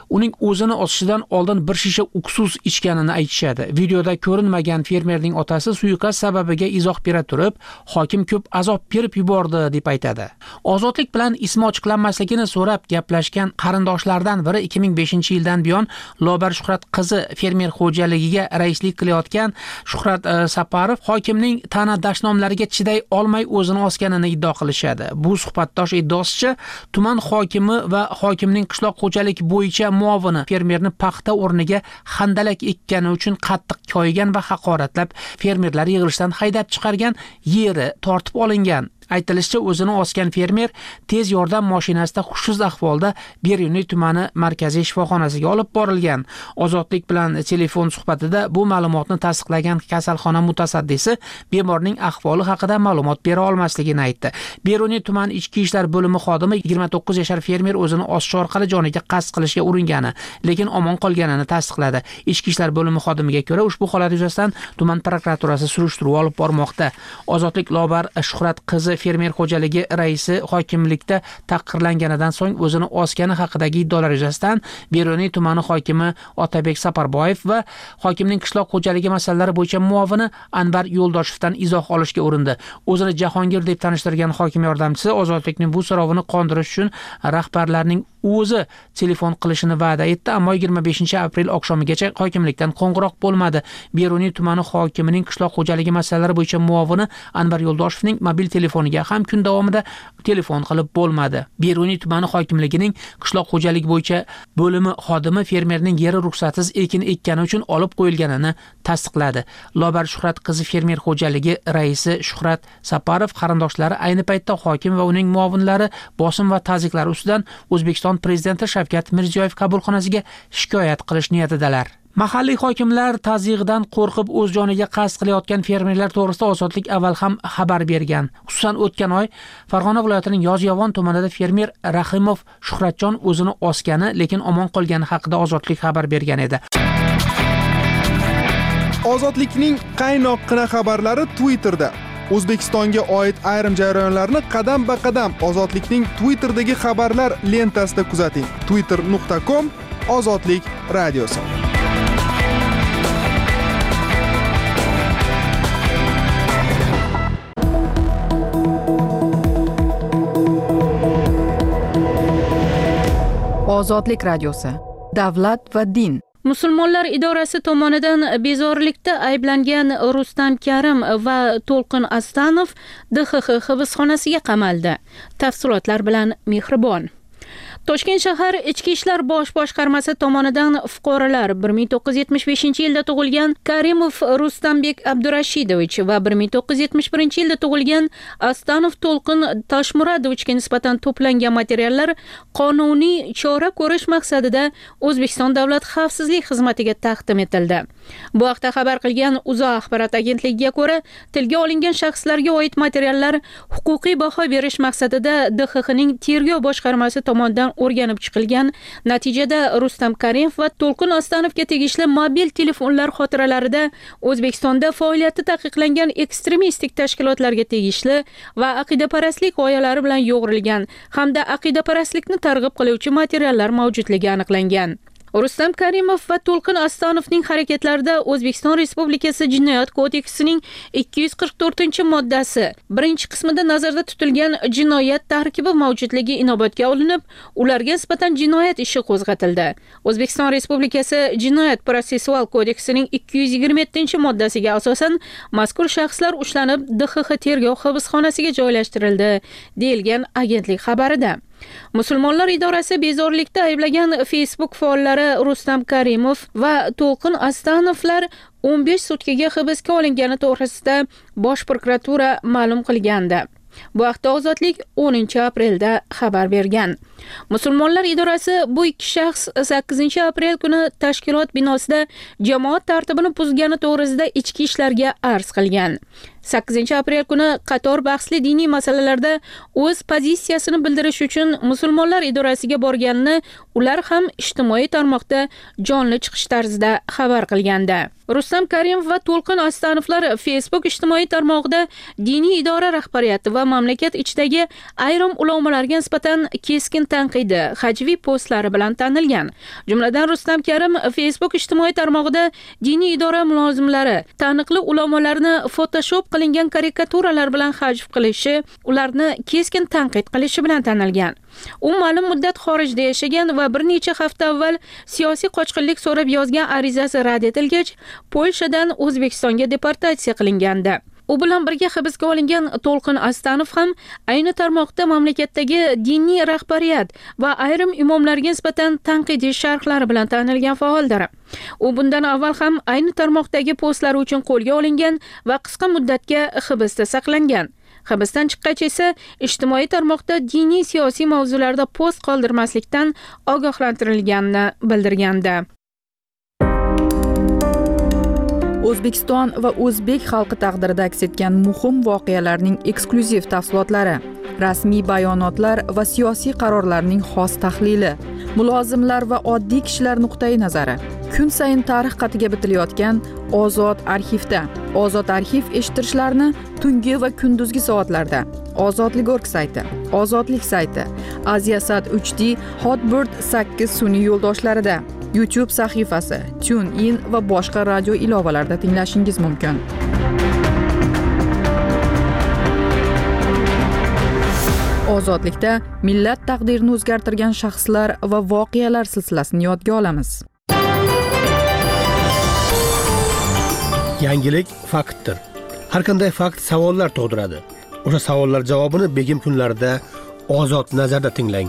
uning o'zini osishidan oldin bir shisha uksus ichganini aytishadi. Videoda ko'rinmagan fermerning otasi suiqasd sababiga izoh bera turib, hokim ko'p azob berib yubordi deb aytadi. Ozodlik bilan ismi ochiqlanmasligini so'rab gaplashgan qarindoshlardan biri 2005-yildan buyon Lobar Shuhrat qizi fermer xo'jaligiga raislik qilayotgan Shuhrat Saparov hokimning ta'na dashnomlariga chiday olmay o'zini osganini iddao qilishadi. Bu suhbatdosh iddaosicha, tuman hokimi va hokimning qishloq xo'jalik bo'yicha muovini fermerni paxta o'rniga handalak ekkani uchun qattiq koyigan va haqoratlab, fermerlar yig'ilishdan haydab chiqargan, yeri tortib olingan. Aytilishicha, o'zini osgan fermer tez yordam mashinasida hushsiz ahvolda Beruniy tumani markaziy shifoxonasiga olib borilgan. Ozodlik bilan telefon suhbatida bu ma'lumotni tasdiqlagan kasalxona mutasaddisi bemorning ahvoli haqida ma'lumot bera olmasligini aytdi. Beruniy tuman ichki ishlar bo'limi xodimi 29 yashar fermer o'zini osish orqali joniga qasd qilishga uringani, lekin omon qolganini tasdiqladi. Ichki ishlar bo'limi xodimiga ko'ra, ushbu holat yuzasidan tuman prokuraturasi surishtiruv olib bormoqda. Ozodlik Lobar Shuhrat qizi fermer xo'jaligi raisi hokimlikda taqdirlanganidan so'ng o'zini osgani haqidagi iddaolar yuzasidan Beruniy tumani hokimi Otabek Saparboyev va hokimning qishloq xo'jaligi masalalari bo'yicha muovini Anvar Yo'ldoshevdan izoh olishga urindi. O'zini Jahongir deb tanishtirgan hokim yordamchisi Ozodlikning bu so'rovini qondirish uchun rahbarlarning o'zi telefon qilishini va'da etdi, ammo 25-aprel oqshomigacha hokimlikdan qo'ng'iroq bo'lmadi. Beruniy tumani hokimining qishloq xo'jaligi masalalari bo'yicha muovini Anvar Yo'ldoshevning mobil telefoniga ham kun davomida telefon qilib bo'lmadi. Beruniy tumani hokimligining qishloq xo'jaligi bo'yicha bo'limi xodimi fermerning yeri ruxsatsiz ekin ekkani uchun olib qo'yilganini tasdiqladi. Lobar Shuhrat qizi fermer xo'jaligi raisi Shuhrat Saparov qarindoshlari ayni paytda hokim va uning muovinlari bosim va ta'ziyqlar ustidan O'zbekiston prezidenti Shavkat Mirziyoyev qabulxonasiga shikoyat qilish niyatidalar. Mahalliy hokimlar tazyiqdan qo'rqib o'z joniga qasd qilayotgan fermerlar to'g'risida Ozodlik avval ham xabar bergan. Xususan, o'tgan oy Farg'ona viloyatining Yozyovon tumanida fermer Rahimov Shuhratjon o'zini osgani, lekin omon qolgani haqida Ozodlik xabar bergan edi. Ozodlikning qaynoqqina xabarlari Twitterda. O'zbekistonga oid ayrim jarayonlarni qadam-ba-qadam Ozodlikning Twitterdagi xabarlar lentasida kuzating. twitter.com Ozodlik radiosi. Ozodlik radiosi. Davlat va din. Musulmonlar idorasi tomonidan bezorilikda ayblangan Rustam Karim va To'lqin Astanov DXX hibsxonasiga qamaldi. Tafsilotlar bilan Mehribon. Toshkent shahar Ichki ishlar bosh boshqarmasi tomonidan fuqarolar 1975-yilda tug'ilgan Karimov Rustambek Abdurashidovich va 1971-yilda tug'ilgan Astanov To'lqin Tashmuradovichga nisbatan to'plangan materiallar qonuniy chora ko'rish maqsadida O'zbekiston Davlat xavfsizlik xizmatiga taqdim etildi. Bu haqda xabar qilgan UZA axborot agentligiga ko'ra, tilga olingan shaxslarga oid materiallar huquqiy baho berish maqsadida DXXning tergov boshqarmasi tomonidan o'rganib chiqilgan. Natijada Rustam Karimov va To'lqin Astanovga tegishli mobil telefonlar xotiralarida O'zbekistonda faoliyati taqiqlangan ekstremistik tashkilotlarga tegishli va aqidaparastlik g'oyalari bilan yo'g'rilgan hamda aqidaparastlikni targ'ib qiluvchi materiallar mavjudligi aniqlangan. Rustam Karimov va To'lqin Astanovning harakatlarida O'zbekiston Respublikasi Jinoyat kodeksining 244-moddasi 1-qismida nazarda tutilgan jinoyat tarkibi mavjudligi inobatga olinib, ularga nisbatan jinoyat ishi qo'zg'atildi. O'zbekiston Respublikasi Jinoyat protsessual kodeksining 227-moddasiga asosan mazkur shaxslar ushlanib, DXX tergov hibsxonasiga joylashtirildi, deyilgan agentlik xabarida. Musulmonlar idorasi bezorilikda ayblagan Facebook faollari Rustam Karimov va To'lqin Astanovlar 15 sutkaga hibsga olingani to'g'risida Bosh prokuratura ma'lum qilgandi. Bu haqda Ozodlik 10-aprelda xabar bergan. Musulmonlar idorasi bu ikki shaxs 8-aprel kuni tashkilot binosida jamoat tartibini buzgani to'g'risida ichki ishlarga arz qilgan. 8-aprel kuni qator bahsli diniy masalalarda o'z pozitsiyasini bildirish uchun musulmonlar idorasiga borganini ular ham ijtimoiy tarmoqda jonli chiqish tarzida xabar qilgandi. Rustam Karimov va To'lqin Astanovlar Facebook ijtimoiy tarmog'ida diniy idora rahbariyati va mamlakat ichidagi ayrim ulamolarga nisbatan keskin tanqidi, hajviy postlari bilan tanilgan. Jumladan Rustam Karim Facebook ijtimoiy tarmog'ida diniy idora mulozimlari taniqli ulamolarni Photoshop qilingan karikaturalar bilan hajv qilishi, ularni keskin tanqid qilishi bilan tanilgan. U ma'lum muddat xorijda yashagan va bir necha hafta avval siyosiy qochqinlik so'rab yozgan arizasi rad etilgach, Polshadan O'zbekistonga deportatsiya qilingandi. U bilan birga hibsga olingan To'lqin Astanov ham ayni tarmoqda mamlakatdagi diniy rahbariyat va ayrim imomlarga nisbatan tanqidiy sharhlari bilan tanilgan faoldir. U bundan avval ham ayni tarmoqdagi postlari uchun qo'lga olingan va qisqa muddatga hibsda saqlangan. Hibsdan chiqqach esa ijtimoiy tarmoqda diniy siyosiy mavzularda post qoldirmaslikdan ogohlantirilganini bildirgandi. O'zbekiston va o'zbek xalqi taqdirida aks etgan muhim voqealarning eksklyuziv tafsilotlari, rasmiy bayonotlar va siyosiy qarorlarning xos tahlili, mulozimlar va oddiy kishilar nuqtai nazari. Kun sayin tarix qatiga bitilayotgan Ozod arxivda. Ozod arxiv eshittirishlarni tungi va kunduzgi soatlarda Ozodlik.org sayti, Ozodlik sayti, Aziasat 3D, Hotbird 8 sun'iy yo'ldoshlarida, YouTube sahifasi, TuneIn va boshqa radio ilovalarida tinglashingiz mumkin. Ozodlikda millat taqdirini o'zgartirgan shaxslar va voqealar silsilasini yodga olamiz. Yangilik faktdir. Har qanday fakt savollar tug'diradi. O'sha savollar javobini begim kunlarida Ozod nazarda tinglang.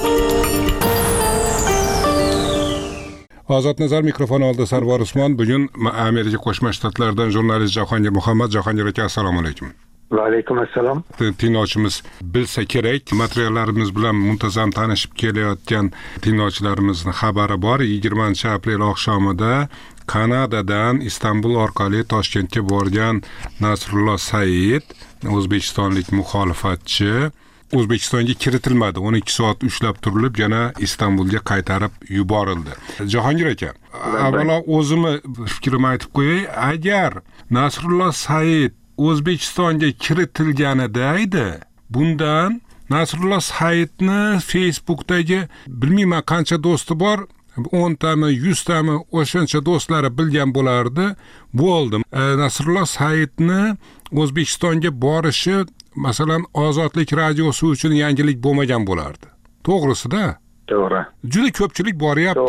Ozod nazar mikrofon oldida Sarvar Usmon. Bugun Amerika Qo'shma Shtatlaridan jurnalist Jahongir Muhammad. Jahongir aka, assalomu alaykum. Va alaykum assalom. Tinglovchimiz bilsa kerak, materiallarimiz bilan muntazam tanishib kelayotgan tinglovchilarimizni xabari bor. 20-aprel oqshomida Kanadadan Istanbul orqali Toshkentga borgan Nasrullo Said, o'zbekistonlik muxolifatchi, O'zbekistonga kiritilmadi. 12 soat ushlab turilib, yana Istanbulga qaytarib yuborildi. Jahongir aka, avvalo o'zimni fikrimni aytib qo'yay. Agar Nasrullo Said O'zbekistonga kiritilganida edi, bundan Nasrullo Saidni Facebookdagi bilmayman qancha do'sti bor, 10 tami, 100 tami o'shancha do'stlari bilgan bo'lardi. Bo'ldi. Nasrullo Saidni O'zbekistonga borishi masalan Ozodlik radiosi uchun yangilik bo'lmagan bo'lardi. To'g'risi-da? To'g'ri. Juda ko'pchilik boryapti,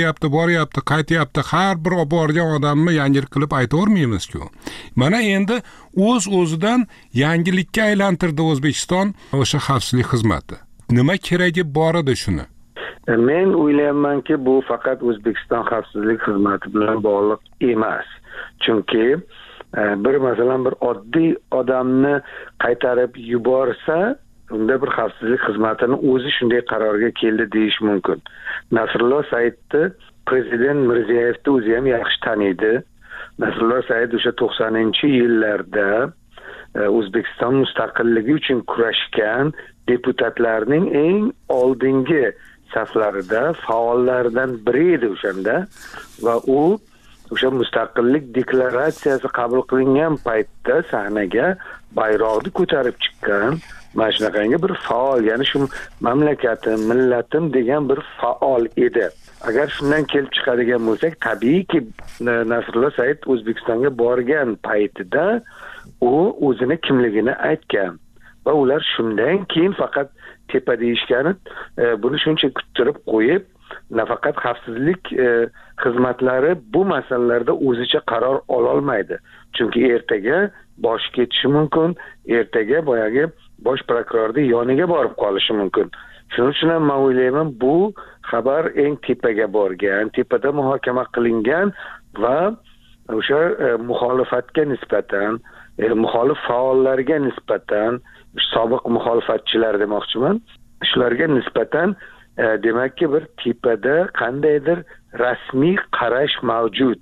qaytyapti. Har bir borgan odamni yangilik qilib aytavermaymiz-ku. Mana endi o'z-o'zidan yangilikka aylantirdi O'zbekiston o'sha xavfsizlik xizmati. Nima keragi bor edi shuni? Men o'ylaymanki, bu faqat O'zbekiston xavfsizlik xizmati bilan bog'liq emas. Chunki masalan bir oddiy odamni qaytarib yuborsa, unda bir xavfsizlik xizmatini o'zi shunday qarorga keldi deyish mumkin. Nasrullo Saidni prezident Mirziyoyevni o'zi ham yaxshi taniydi. Nasrullo Said o'sha 90-yillarda O'zbekiston mustaqilligi uchun kurashgan deputatlarning eng oldingi saflarida faollaridan biri edi o'shanda va u o'sha mustaqillik deklaratsiyasi qabul qilingan paytda sahnaga bayroqni ko'tarib chiqqan mana shunaqangi bir faol, ya'ni shu mamlakatim, millatim degan bir faol edi. Agar shundan kelib chiqadigan bo'lsak, tabiiyki Nasrullo Said O'zbekistonga borgan paytida u o'zini kimligini aytgan va ular shundan keyin faqat tepa deyishgani buni shuncha kuttirib qo'yib, nafaqat xavfsizlik xizmatlari bu masalalarda o'zicha qaror ola olmaydi. Chunki ertaga bosh ketishi mumkin, ertaga boyagi bosh prokurorning yoniga borib qolishi mumkin. Shuning uchun ham men o'ylayman, bu xabar eng tepaga borgan, tepada muhokama qilingan va o'sha muxolifatga nisbatan, muxolif faollarga nisbatan, sobiq muxolifatchilar demoqchiman, shularga nisbatan demakki bir tepada qandaydir rasmiy qarash mavjud.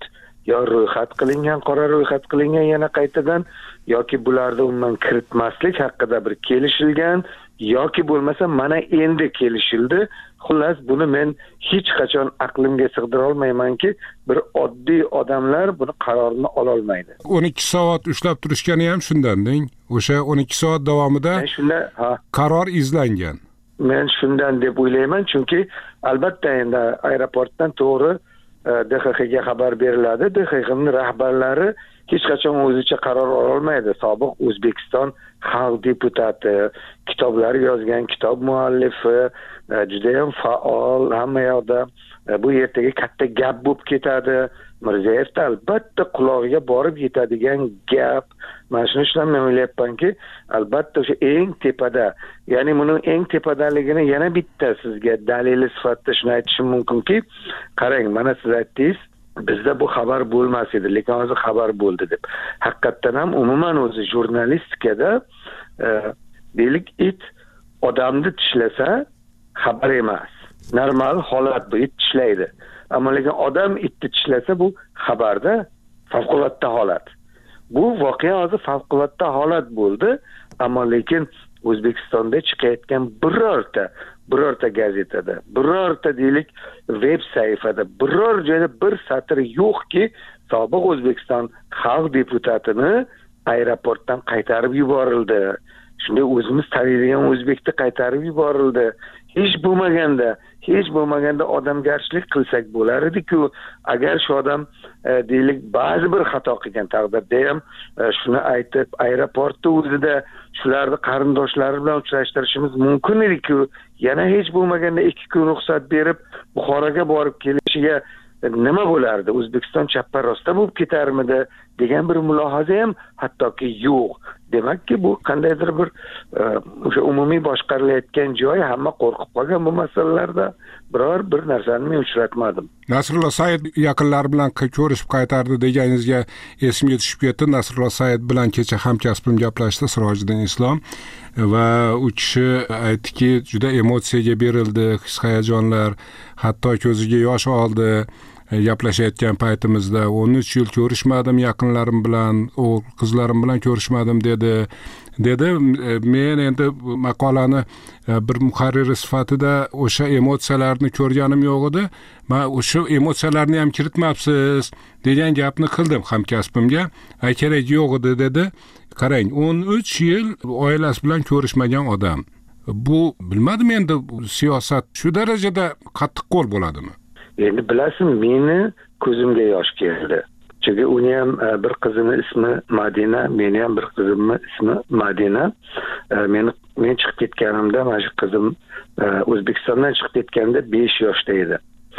yo ro'yxat qilingan, qora ro'yxat qilingan yana qaytadan, yoki bularni umuman kiritmaslik haqida bir kelishilgan, yoki bo'lmasa mana endi kelishildi. Xullas, buni men hech qachon aqlimga sig'dira olmaymanki, bir oddiy odamlar buni qarorini ola olmaydi. 12 soat ushlab turishgani ham shundan-ding. O'sha 12 soat davomida qaror izlangan. Men shundan deb o'ylayman, chunki albatta endi aeroportdan to'g'ri DXXga xabar beriladi. DXXning rahbarlari hech qachon o'zicha qaror ola olmaydi. Sobiq O'zbekiston xalq deputati, kitoblar yozgan, kitob muallifi, juda ham faol, hamma yoqda bu ertaga katta gap bo'lib ketadi. Mirzayevda albatta qulog'iga borib yetadigan gap. Mana shuni uchun men o'ylayapmanki, albatta o'sha eng tepada, ya'ni buni eng tepadaligini yana bitta sizga dalili sifatida shuni aytishim mumkinki, qarang, mana siz aytdingiz, bizda bu xabar bo'lmas edi, lekin hozir xabar bo'ldi deb. Haqiqatdan ham umuman o'zi jurnalistikada deylik, it odamni tishlasa xabar emas. Normal holat bu, it tishlaydi. Ammo lekin odam itni tishlasa bu xabarda favqulodda holat. Bu voqea hozir favqulodda holat bo'ldi, ammo lekin O'zbekistonda chiqayotgan birorta gazetada, birorta deylik veb sayfada, biror joyda bir satr yo'qki, sobiq O'zbekiston xalq deputatini aeroportdan qaytarib yuborildi. Shunday o'zimiz taniydigan o'zbekni qaytarib yuborildi. Hech bo'lmaganda odamgarchilik qilsak bo'lar edi-ku, agar shu odam deylik ba'zi bir xato qilgan taqdirda ham shuni aytib aeroportda o'zida shularni qarindoshlari bilan uchrashtirishimiz mumkin edi-ku, yana hech bo'lmaganda 2 kun ruxsat berib Buxoroga borib kelishiga nima bo'lardi? O'zbekiston chappa rosta bo'lib ketarmidi degan bir mulohaza ham hattoki yo'q. Demakki, bu qandaydir bir o'sha umumiy boshqarilayotgan joy, hamma qo'rqib qolgan bu masalalarda biror bir narsani men uchratmadim. Nasrullo Said yaqinlari bilan ko'rishib qaytardi deganingizga esimga tushib ketdi. Nasrullo Said bilan kecha hamkasbim gaplashdi, Sirojiddin Islom, va u kishi aytdiki, juda emotsiyaga berildi, his-hayajonlar, hatto ko'ziga yosh oldi. Gaplashayotgan paytimizda 13 yil ko'rishmadim yaqinlarim bilan, o'g'il qizlarim bilan ko'rishmadim dedi. Men endi maqolani bir muharrir sifatida o'sha emotsiyalarni ko'rganim yo'q edi. Men o'sha emotsiyalarni ham kiritmabsiz degan gapni qildim hamkasbimga. Kerak yo'q edi dedi. Qarang, 13 yil oilasi bilan ko'rishmagan odam. Bu bilmadim endi siyosat shu darajada qattiq qo'l bo'ladimi? Endi bilasizmi, meni ko'zimga yosh keldi. Chunki uni ham bir qizini ismi Madina, meni ham bir qizimni ismi Madina. Men chiqib ketganimda, mana shu qizim O'zbekistondan chiqib ketganda 5 yoshda edi.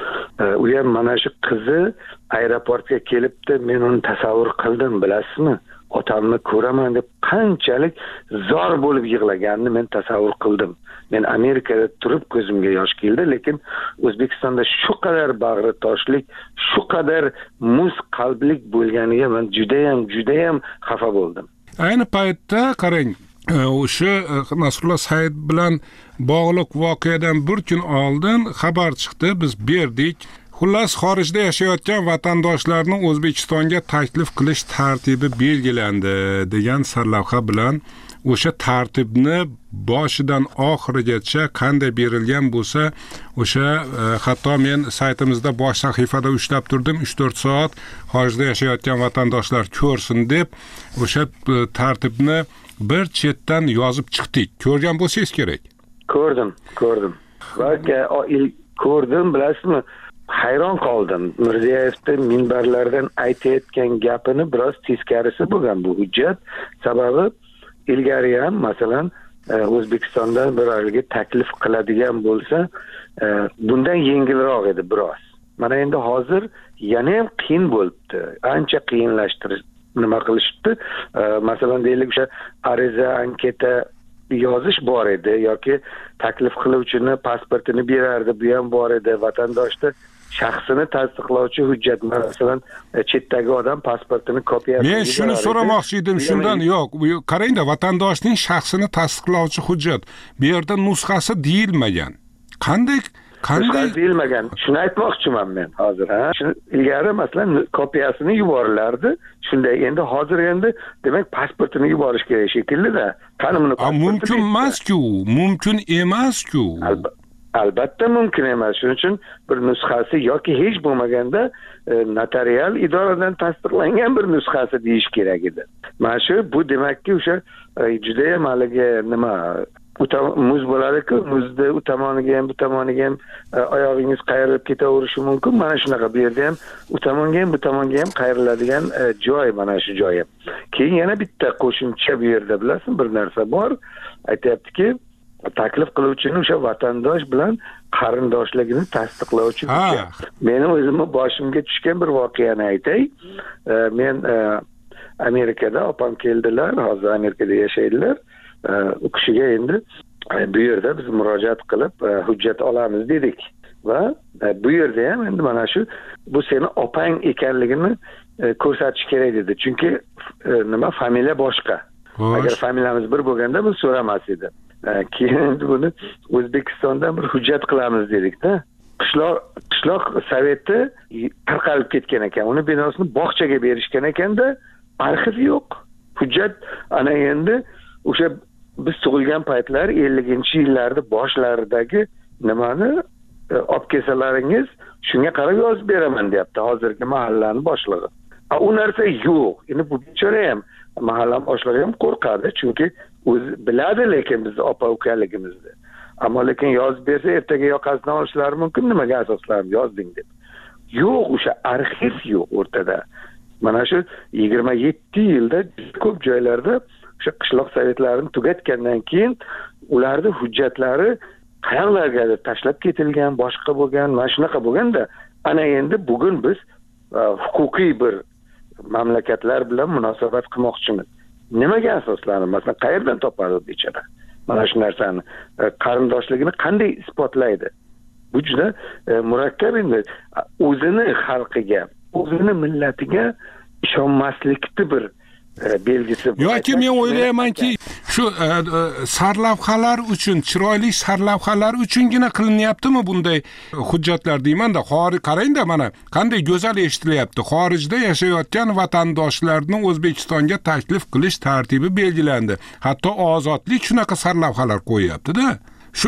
U ham mana shu qizi aeroportga kelibdi, men uni tasavvur qildim, bilasizmi? Otamni ko'raman deb qanchalik zor bo'lib yig'laganini men tasavvur qildim. Men Amerikada turib ko'zimga yosh keldi, lekin O'zbekistonda shu qadar bag'ri toshlik, shu qadar muz qalblik bo'lganiga men juda ham xafa bo'ldim. Ayni paytda qarang, o'sha Nasrullo Said bilan bog'liq voqeadan bir kun oldin xabar chiqdi, biz berdik. Xullas, xorijda yashayotgan vatandoshlarning O'zbekistonga taklif qilish tartibi belgilandi degan sarlavha bilan o'sha tartibni boshidan oxirigacha qanday berilgan bo'lsa, o'sha hatto men saytimizda bosh sahifada ushlab turdim, 3-4 soat xorijda yashayotgan vatandoshlar ko'rsin deb o'sha tartibni bir chetdan yozib chiqdik. Ko'rgan bo'lsangiz kerak. Ko'rdim. Va ko'rdim, bilasizmi? Hayron qoldim. Mirzayevning minbarlardan aytayotgan gapini biroz teskarisi bo'lgan bu hujjat. Sababi ilgari ham masalan O'zbekistondan bir oilaga taklif qiladigan bo'lsa, bundan yengilroq edi biroz. Mana endi hozir yana ham qiyin bo'libdi. Ancha qiyinlashtirish nima qilishdi? Masalan deylik, o'sha ariza, anketa yozish bor edi yoki taklif qiluvchini pasportini berardi, bu ham bor edi. Vatandoshni shaxsini tasdiqlovchi hujjat, masalan, chetdagi odam pasportini kopiyasi. Men shuni so'ramoqchi edim, shundan yo'q. Qarangda, vatandoshning shaxsini tasdiqlovchi hujjat. Bu yerda nusxasi deyilmagan. Qanday deyilmagan. Shuni aytmoqchiman men hozir, ha. Shuni ilgari masalan kopiyasini yuborilardi. Shunday endi hozir endi demak pasportini yuborish kerak shekilli-da. Qani buni mumkin emas-ku, mumkin emas-ku. Albatta mumkin emas. Shuning uchun bir nusxasi yoki hech bo'lmaganda notarial idoradan tasdiqlangan bir nusxasi deyish kerak edi. Mana shu bu demakki o'sha juda ham haligi nima muz bo'ladi-ku, muzni u tomoniga ham bu tomoniga ham oyog'ingiz qayrilib ketaverishi mumkin. Mana shunaqa bu yerda ham u tomonga ham bu tomonga ham qayriladigan joy mana shu joyi. Keyin yana bitta qo'shimcha bu yerda bilasizmi bir narsa bor. Aytayaptiki, taklif qiluvchini o'sha vatandosh bilan qarindoshligini tasdiqlovchi. Meni o'zimni boshimga tushgan bir voqeani aytay. Men Amerikada opam keldilar, hozir Amerikada yashaydilar. U kishiga endi bu yerda biz murojaat qilib hujjat olamiz dedik va bu yerda ham endi mana shu bu seni opang ekanligini ko'rsatish kerak dedi. Chunki nima familiya boshqa. Agar familiyamiz bir bo'lganda bu so'ramas edi. Keyin buni O'zbekistondan bir hujjat qilamiz dedik-da. Qishloq soveti tarqalib ketgan ekan. Uni binosini bog'chaga berishgan ekanda, arxiv yo'q. Hujjat ana endi o'sha biz tug'ilgan paytlar 50-yillarda boshlaridagi nimani olib kelsalaringiz shunga qarab yozib beraman deyapti hozirgi mahallani boshlig'i. U narsa yo'q. Endi bu bechora ham mahalla boshlig'i ham qo'rqadi, chunki o'zi biladi lekin bizni opa ukaligimizni. Ammo lekin yozib bersa ertaga yoqasidan olishlari mumkin, nimaga asoslanib yozding deb. Yo'q, o'sha arxiv yo'q o'rtada. Mana shu 27 yilda ko'p joylarda o'sha qishloq sovetlarini tugatgandan keyin ularning hujjatlari qayerlargadir tashlab ketilgan, boshqa bo'lgan, mana shunaqa bo'lganda, ana endi bugun biz huquqiy bir mamlakatlar bilan munosabat qilmoqchimiz. Nimaga asoslanib, masalan, qayerdan topadi bechora? Mana shu narsani qarindoshligini qanday isbotlaydi? Bu juda murakkab endi o'zini xalqiga, o'zini millatiga ishonmaslikni bir belgisi bu. Yoki men o'ylaymanki, shu sarlavhalar uchun, chiroyli sarlavhalar uchungina qilinyaptimi bunday hujjatlar deyman-da. Qarang-da, mana qanday go'zal eshitilyapti. Xorijda yashayotgan vatandoshlarning O'zbekistonga taklif qilish tartibi belgilandi. Hatto ozodlik shunaqa sarlavhalar qo'yapti-da. Shu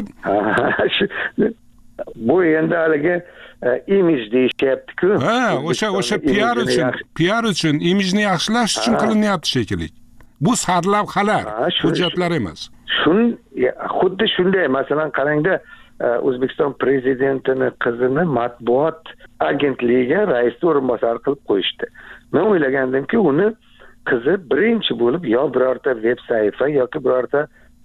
bu endi haligi imij deyishyapti-ku. O'sha PR uchun, imijni yaxshilash uchun qilinyapti shekilli. Bu sarlavhalar, hujjatlar emas. Xuddi shunday, masalan, qarangda, O'zbekiston prezidentining qizini matbuot agentligiga rais o'rinbosari qilib qo'yishdi. Men o'ylagandimki, uni qizi birinchi bo'lib yo birorta veb sahifa yoki birorta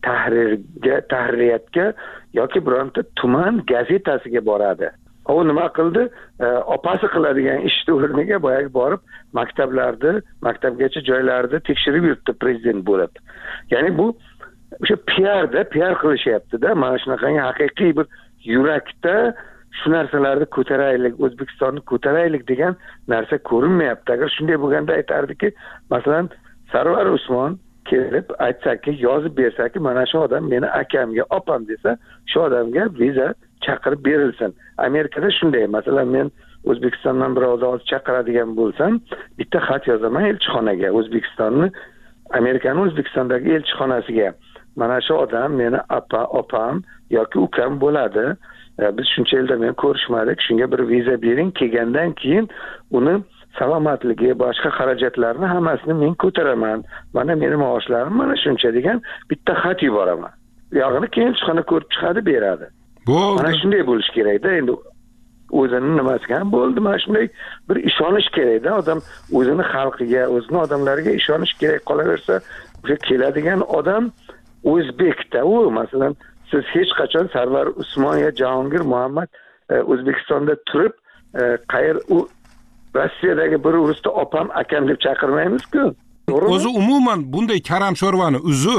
tahririyatga yoki bironta tuman gazetasiga boradi. U nima qildi? Opasi qiladigan ishni o'rniga boyagi borib maktabgacha joylarda tekshirib yuribdi prezident bo'lib. Ya'ni bu o'sha PR qilishyapti-da. Mana shunaqangi haqiqiy bir yurakda shu narsalarni ko'taraylik, O'zbekistonni ko'taraylik degan narsa ko'rinmayapti. Agar shunday bo'lganda aytardiki, masalan, Sarvar Usmon kelib aytsaki, yozib bersaki, mana shu odam meni akamga, opam desa, shu odamga viza chaqirib berilsin. Amerikada shunday, masalan, men O'zbekistondan bir odam chaqiradigan bo'lsam, bitta xat yozaman elchixonaga, Amerikaning O'zbekistondagi elchixonasiga. Mana shu odam meni opam yoki ukam bo'ladi. Biz shuncha yilda men ko'rishmadik, shunga bir viza bering, kelgandan keyin uni salomatligi, boshqa xarajatlarni hammasini men ko'taraman. Mana meni maoshlarim mana shuncha degan bitta xat yuboraman. Yog'ini keyin elchixona ko'rib chiqadi, beradi. Mana shunday bo'lish kerak-da. Endi o'zini nimasiga ham bo'ldi, mana shunday bir ishonish kerak-da. Odam o'zini xalqiga, o'zini odamlariga ishonish kerak. Qolaversa, o'sha keladigan odam o'zbekda. U masalan, siz hech qachon Sarvar Usmon yo Jahongir Muhammad O'zbekistonda turib, u Rossiyadagi bir urusda opam akam deb chaqirmaymiz-ku. O'zi umuman bunday karam sho'rvani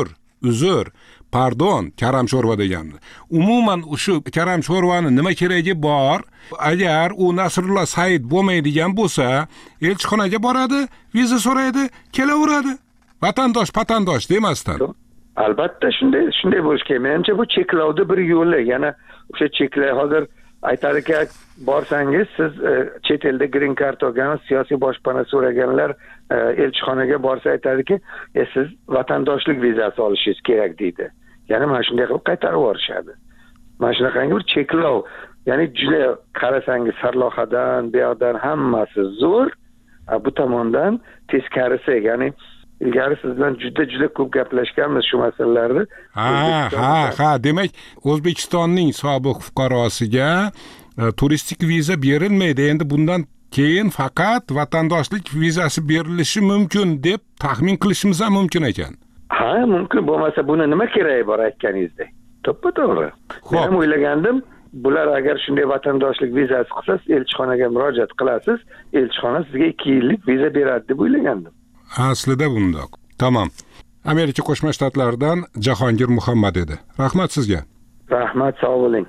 pardon, karam sho'rva degandim. Umuman shu karam sho'rvani nima keragi bor? Agar u Nasrulloh Said bo'lmaydigan bo'lsa, elchixonaga boradi, viza so'raydi, kelaveradi. Vatandosh demasdan. Albatta shunday bo'lish kerak. Menimcha bu cheklovda bir yo'li. Yana o'sha cheklay hozir aytadiki, borsangiz siz chet elda green card olgan, siyosiy boshpana so'raganlar elchixonaga borsa aytadiki, siz vatandoshlik vizasi olishingiz kerak deydi. Ya'ni mana shunday qilib qaytarib yuborishadi. Mana shunaqangi bir cheklov, ya'ni juda qarasangiz sarlavhadan, bu yoqdan hammasi zo'r, bu tomondan teskarisi, ya'ni ilgari siz bilan juda ko'p gaplashganmiz shu masalalarni. Ha, demak, O'zbekistonning sobiq fuqarosiga turistik viza berilmaydi. Endi bundan keyin faqat vatandoshlik vizasi berilishi mumkin deb taxmin qilishimiz ham mumkin ekan. Ha, mumkin. Bo'lmasa buni nima keragi bor aytganingizdek? To'ppa-to'g'ri. Men ham o'ylagandim, bular agar shunday vatandoshlik vizasi qilsa, elchixonaga murojaat qilasiz, elchixona sizga 2 yillik viza beradi deb o'ylagandim. Aslida bundoq. Tamam. Amerika Qo'shma Shtatlaridan Jahongir Muhammad edi. Rahmat sizga. Rahmat, sog' bo'ling.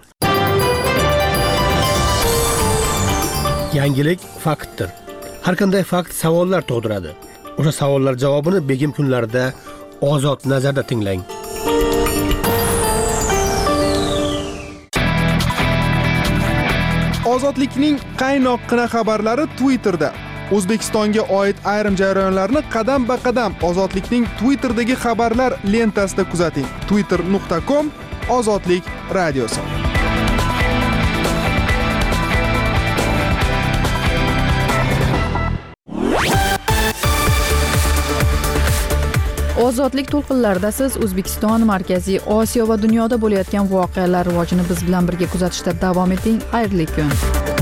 Yangilik faktdir. Har qanday fakt savollar tug'diradi. O'sha savollar javobini begim kunlarda Ozod nazarda tinglang. Ozodlikning qaynoqqina xabarlari Twitterda. O'zbekistonga oid ayrim jarayonlarni qadam-ba-qadam Ozodlikning Twitterdagi xabarlar lentasida kuzating. twitter.com Ozodlik radiosi. Ozodlik to'lqinlarida siz O'zbekiston, Markaziy Osiyo va dunyoda bo'layotgan voqealar rivojini biz bilan birga kuzatishda davom eting. Xayrli kun.